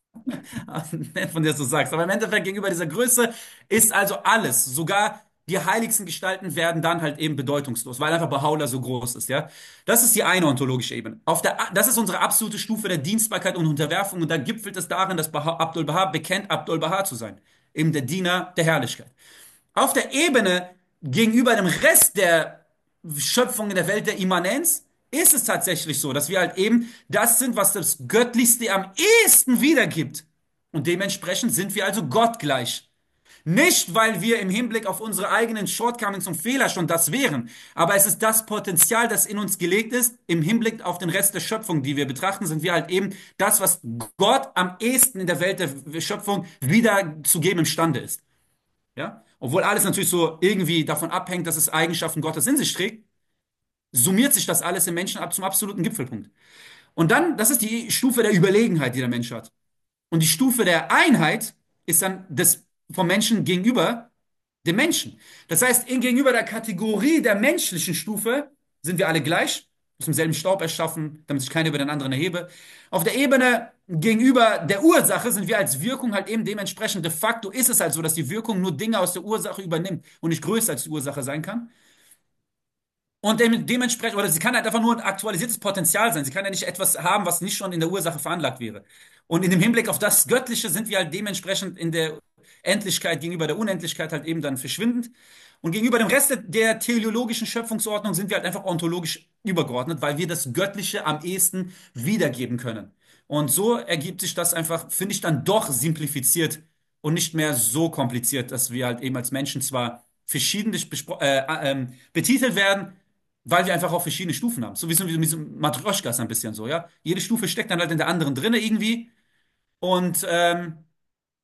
Nett von dir, dass du sagst. Aber im Endeffekt gegenüber dieser Größe ist also alles, sogar die heiligsten Gestalten werden dann halt eben bedeutungslos, weil einfach Baha'u'llah so groß ist, ja. Das ist die eine ontologische Ebene. Auf der, das ist unsere absolute Stufe der Dienstbarkeit und Unterwerfung und da gipfelt es darin, dass Baha, Abdul Baha bekennt, Abdul Baha zu sein. Eben der Diener der Herrlichkeit. Auf der Ebene gegenüber dem Rest der Schöpfung in der Welt der Immanenz ist es tatsächlich so, dass wir halt eben das sind, was das Göttlichste am ehesten wiedergibt. Und dementsprechend sind wir also gottgleich. Nicht, weil wir im Hinblick auf unsere eigenen Shortcomings und Fehler schon das wären, aber es ist das Potenzial, das in uns gelegt ist. Im Hinblick auf den Rest der Schöpfung, die wir betrachten, sind wir halt eben das, was Gott am ehesten in der Welt der Schöpfung wiederzugeben imstande ist. Ja? Obwohl alles natürlich so irgendwie davon abhängt, dass es Eigenschaften Gottes in sich trägt, summiert sich das alles im Menschen ab zum absoluten Gipfelpunkt. Und dann, das ist die Stufe der Überlegenheit, die der Mensch hat. Und die Stufe der Einheit ist dann das vom Menschen gegenüber dem Menschen. Das heißt, in, gegenüber der Kategorie der menschlichen Stufe sind wir alle gleich, aus demselben Staub erschaffen, damit sich keiner über den anderen erhebe. Auf der Ebene gegenüber der Ursache sind wir als Wirkung halt eben dementsprechend de facto ist es halt so, dass die Wirkung nur Dinge aus der Ursache übernimmt und nicht größer als die Ursache sein kann. Und dem, dementsprechend, oder sie kann halt einfach nur ein aktualisiertes Potenzial sein. Sie kann ja nicht etwas haben, was nicht schon in der Ursache veranlagt wäre. Und in dem Hinblick auf das Göttliche sind wir halt dementsprechend in der Endlichkeit gegenüber der Unendlichkeit halt eben dann verschwindend. Und gegenüber dem Rest der teleologischen Schöpfungsordnung sind wir halt einfach ontologisch übergeordnet, weil wir das Göttliche am ehesten wiedergeben können. Und so ergibt sich das einfach, finde ich, dann doch simplifiziert und nicht mehr so kompliziert, dass wir halt eben als Menschen zwar verschiedentlich bespro- äh, äh, ähm, betitelt werden, weil wir einfach auch verschiedene Stufen haben. So wie so, wie so Matryoshkas ein bisschen so, ja. Jede Stufe steckt dann halt in der anderen drinne irgendwie. Und ähm,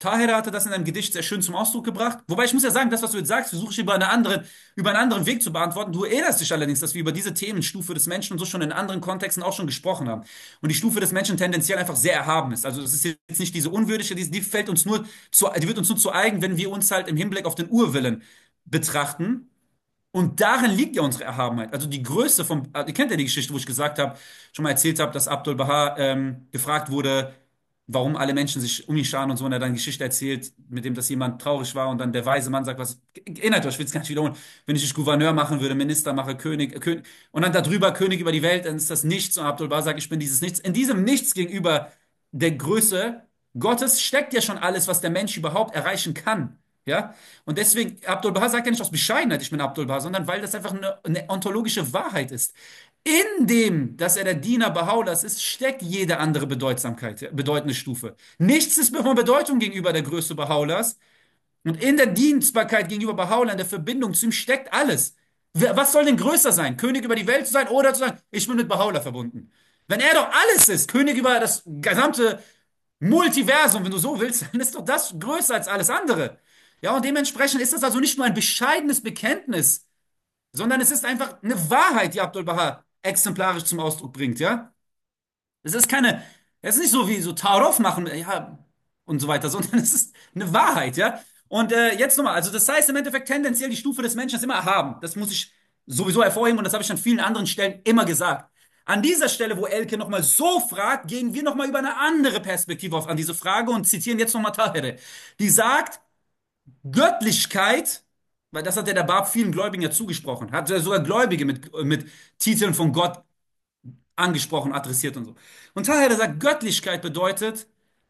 Tahir hatte das in einem Gedicht sehr schön zum Ausdruck gebracht. Wobei ich muss ja sagen, das, was du jetzt sagst, versuche ich über, eine andere, über einen anderen Weg zu beantworten. Du erinnerst dich allerdings, dass wir über diese Themen, Stufe des Menschen und so schon in anderen Kontexten auch schon gesprochen haben. Und die Stufe des Menschen tendenziell einfach sehr erhaben ist. Also das ist jetzt nicht diese unwürdige, die, die fällt uns nur zu, die wird uns nur zu eigen, wenn wir uns halt im Hinblick auf den Urwillen betrachten. Und darin liegt ja unsere Erhabenheit. Also die Größe vom, ihr kennt ja die Geschichte, wo ich gesagt habe, schon mal erzählt habe, dass Abdul Baha ähm, gefragt wurde, warum alle Menschen sich um ihn scharen und so. Und er dann eine Geschichte erzählt, mit dem, dass jemand traurig war und dann der weise Mann sagt, was, erinnert euch, ich will es gar nicht wiederholen, wenn ich dich Gouverneur machen würde, Minister mache, König, äh, König, und dann darüber König über die Welt, dann ist das Nichts. Und Abdul Baha sagt, ich bin dieses Nichts. In diesem Nichts gegenüber der Größe Gottes steckt ja schon alles, was der Mensch überhaupt erreichen kann. Ja? Und deswegen, Abdul Baha sagt ja nicht aus Bescheidenheit, ich bin Abdul Baha, sondern weil das einfach eine, eine ontologische Wahrheit ist. In dem, dass er der Diener Baha'u'llahs ist, steckt jede andere Bedeutsamkeit, ja, bedeutende Stufe. Nichts ist von Bedeutung gegenüber der Größe Baha'u'llahs. Und in der Dienstbarkeit gegenüber Baha'u'llah, in der Verbindung zu ihm, steckt alles. Wer- Was soll denn größer sein? König über die Welt zu sein oder zu sagen, ich bin mit Baha'u'llah verbunden? Wenn er doch alles ist, König über das gesamte Multiversum, wenn du so willst, dann ist doch das größer als alles andere. Ja, und dementsprechend ist das also nicht nur ein bescheidenes Bekenntnis, sondern es ist einfach eine Wahrheit, die Abdul Baha exemplarisch zum Ausdruck bringt, ja? Es ist keine, es ist nicht so wie so Tarof machen, ja, und so weiter, sondern es ist eine Wahrheit, ja? Und äh, jetzt nochmal, also das heißt im Endeffekt tendenziell die Stufe des Menschen ist immer erhaben. Das muss ich sowieso hervorheben und das habe ich an vielen anderen Stellen immer gesagt. An dieser Stelle, wo Elke nochmal so fragt, gehen wir nochmal über eine andere Perspektive auf an diese Frage und zitieren jetzt nochmal Tahere. Die sagt, Göttlichkeit, weil das hat ja der Bab vielen Gläubigen ja zugesprochen, hat ja sogar Gläubige mit, mit Titeln von Gott angesprochen, adressiert und so. Und Taher sagt, Göttlichkeit bedeutet,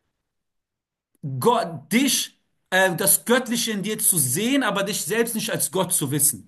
Gott, dich, äh, das Göttliche in dir zu sehen, aber dich selbst nicht als Gott zu wissen.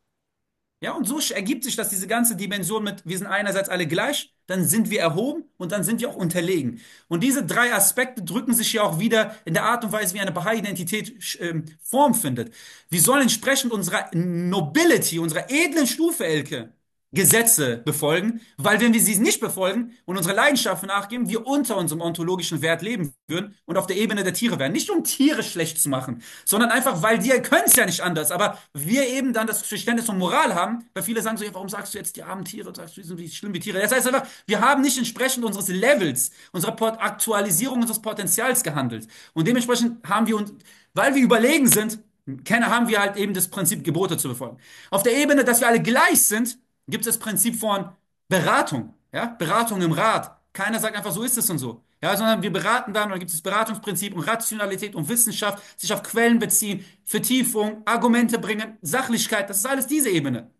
Ja, und so ergibt sich das, diese ganze Dimension mit, wir sind einerseits alle gleich, dann sind wir erhoben und dann sind wir auch unterlegen. Und diese drei Aspekte drücken sich ja auch wieder in der Art und Weise, wie eine Bahai-Identität ähm, Form findet. Wir sollen entsprechend unserer Nobility, unserer edlen Stufe, Elke, Gesetze befolgen, weil wenn wir sie nicht befolgen und unsere Leidenschaften nachgeben, wir unter unserem ontologischen Wert leben würden und auf der Ebene der Tiere wären. Nicht um Tiere schlecht zu machen, sondern einfach, weil die können es ja nicht anders. Aber wir eben dann das Verständnis von Moral haben, weil viele sagen so, ja, warum sagst du jetzt die armen Tiere, sagst du, die sind wie schlimm wie Tiere? Das heißt einfach, wir haben nicht entsprechend unseres Levels, unserer Port Aktualisierung unseres Potenzials gehandelt. Und dementsprechend haben wir uns, weil wir überlegen sind, kennen, haben wir halt eben das Prinzip Gebote zu befolgen. Auf der Ebene, dass wir alle gleich sind, gibt es das Prinzip von Beratung, ja, Beratung im Rat. Keiner sagt einfach, so ist es und so. Ja, sondern wir beraten dann, und dann gibt es das Beratungsprinzip und Rationalität und Wissenschaft, sich auf Quellen beziehen, Vertiefung, Argumente bringen, Sachlichkeit, das ist alles diese Ebene.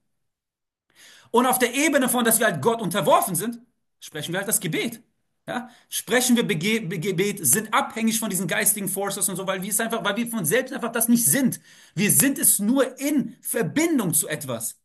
Und auf der Ebene von, dass wir halt Gott unterworfen sind, sprechen wir halt das Gebet. Ja? Sprechen wir Bege Be Gebet, sind abhängig von diesen geistigen Forces und so, weil wir es einfach, weil wir von selbst einfach das nicht sind. Wir sind es nur in Verbindung zu etwas.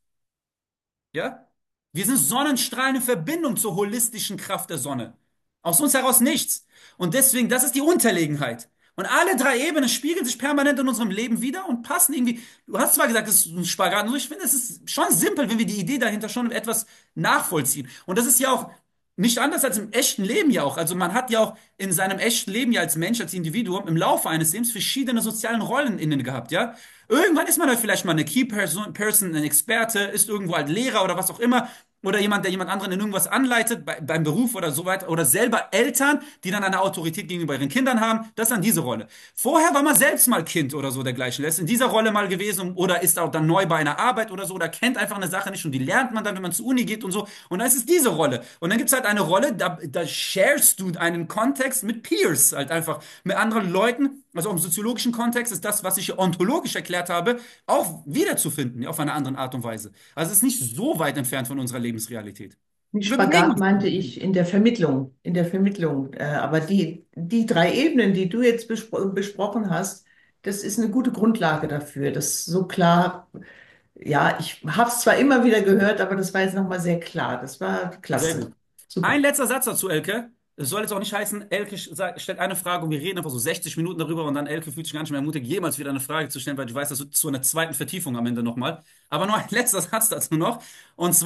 Ja? Wir sind Sonnenstrahlen in Verbindung zur holistischen Kraft der Sonne. Aus uns heraus nichts. Und deswegen, das ist die Unterlegenheit. Und alle drei Ebenen spiegeln sich permanent in unserem Leben wieder und passen irgendwie. Du hast zwar gesagt, es ist ein Spagat, und so, ich finde, es ist schon simpel, wenn wir die Idee dahinter schon etwas nachvollziehen. Und das ist ja auch nicht anders als im echten Leben ja auch. Also man hat ja auch in seinem echten Leben ja als Mensch, als Individuum im Laufe eines Lebens verschiedene sozialen Rollen innen gehabt, ja. Irgendwann ist man halt vielleicht mal eine Key Person, Person, ein Experte, ist irgendwo halt Lehrer oder was auch immer. Oder jemand, der jemand anderen in irgendwas anleitet, bei, beim Beruf oder so weiter. Oder selber Eltern, die dann eine Autorität gegenüber ihren Kindern haben. Das ist dann diese Rolle. Vorher war man selbst mal Kind oder so dergleichen. Ist in dieser Rolle mal gewesen oder ist auch dann neu bei einer Arbeit oder so oder kennt einfach eine Sache nicht und die lernt man dann, wenn man zur Uni geht und so. Und dann ist es diese Rolle. Und dann gibt es halt eine Rolle, da, da sharest du einen Kontext mit Peers, halt einfach mit anderen Leuten. Also auch im soziologischen Kontext ist das, was ich hier ontologisch erklärt habe, auch wiederzufinden, ja, auf eine andere Art und Weise. Also es ist nicht so weit entfernt von unserer Lebensrealität. Nicht Wir bewegen Spagat uns. meinte ich in der Vermittlung, in der Vermittlung. Äh, aber die, die drei Ebenen, die du jetzt bespro besprochen hast, das ist eine gute Grundlage dafür. Das so klar, ja, ich habe es zwar immer wieder gehört, aber das war jetzt nochmal sehr klar. Das war Sehr klasse. gut. Super. Ein letzter Satz dazu, Elke. Es soll jetzt auch nicht heißen, Elke sch- stellt eine Frage und wir reden einfach so sechzig Minuten darüber und dann Elke fühlt sich gar nicht mehr ermutigt, jemals wieder eine Frage zu stellen, weil ich weiß, das wird zu einer zweiten Vertiefung am Ende nochmal. Aber nur ein letzter Satz dazu noch. Und zwar,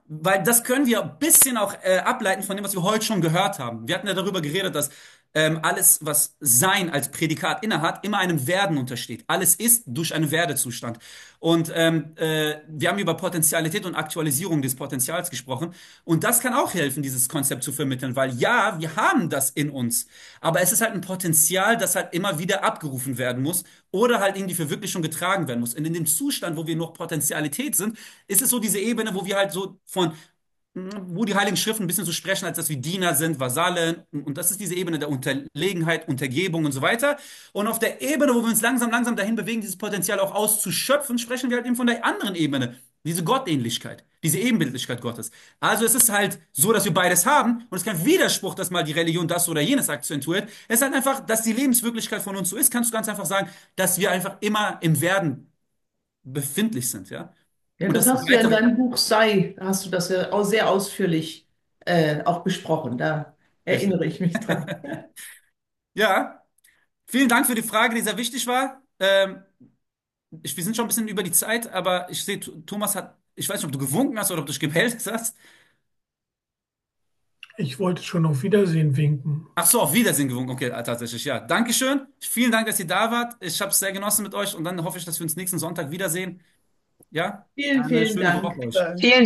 weil das können wir ein bisschen auch äh, ableiten von dem, was wir heute schon gehört haben. Wir hatten ja darüber geredet, dass ähm, alles, was Sein als Prädikat innehat, immer einem Werden untersteht. Alles ist durch einen Werdezustand. Und ähm, äh, wir haben über Potentialität und Aktualisierung des Potenzials gesprochen. Und das kann auch helfen, dieses Konzept zu vermitteln, weil ja, wir haben das in uns. Aber es ist halt ein Potenzial, das halt immer wieder abgerufen werden muss oder halt in die Verwirklichung getragen werden muss. Und in dem Zustand, wo wir noch Potentialität sind, ist es so diese Ebene, wo wir halt so von wo die Heiligen Schriften ein bisschen so sprechen, als dass wir Diener sind, Vasallen. Und das ist diese Ebene der Unterlegenheit, Untergebung und so weiter. Und auf der Ebene, wo wir uns langsam, langsam dahin bewegen, dieses Potenzial auch auszuschöpfen, sprechen wir halt eben von der anderen Ebene. Diese Gottähnlichkeit, diese Ebenbildlichkeit Gottes. Also es ist halt so, dass wir beides haben. Und es ist kein Widerspruch, dass mal die Religion das oder jenes akzentuiert. Es ist halt einfach, dass die Lebenswirklichkeit von uns so ist, kannst du ganz einfach sagen, dass wir einfach immer im Werden befindlich sind, ja. Ja, Und das das ist hast du ja in weitere. deinem Buch Sei, da hast du das ja auch sehr ausführlich äh, auch besprochen. Da Richtig. erinnere ich mich dran. Ja, vielen Dank für die Frage, die sehr wichtig war. Ähm, ich, wir sind schon ein bisschen über die Zeit, aber ich sehe, Th- Thomas hat, ich weiß nicht, ob du gewunken hast oder ob du dich gemeldet hast. Ich wollte schon auf Wiedersehen winken. Ach so, auf Wiedersehen gewunken. Okay, ah, tatsächlich, ja. Dankeschön. Vielen Dank, dass ihr da wart. Ich habe es sehr genossen mit euch und dann hoffe ich, dass wir uns nächsten Sonntag wiedersehen. Ja, Vielen, eine vielen schöne Dank. Woche euch. Vielen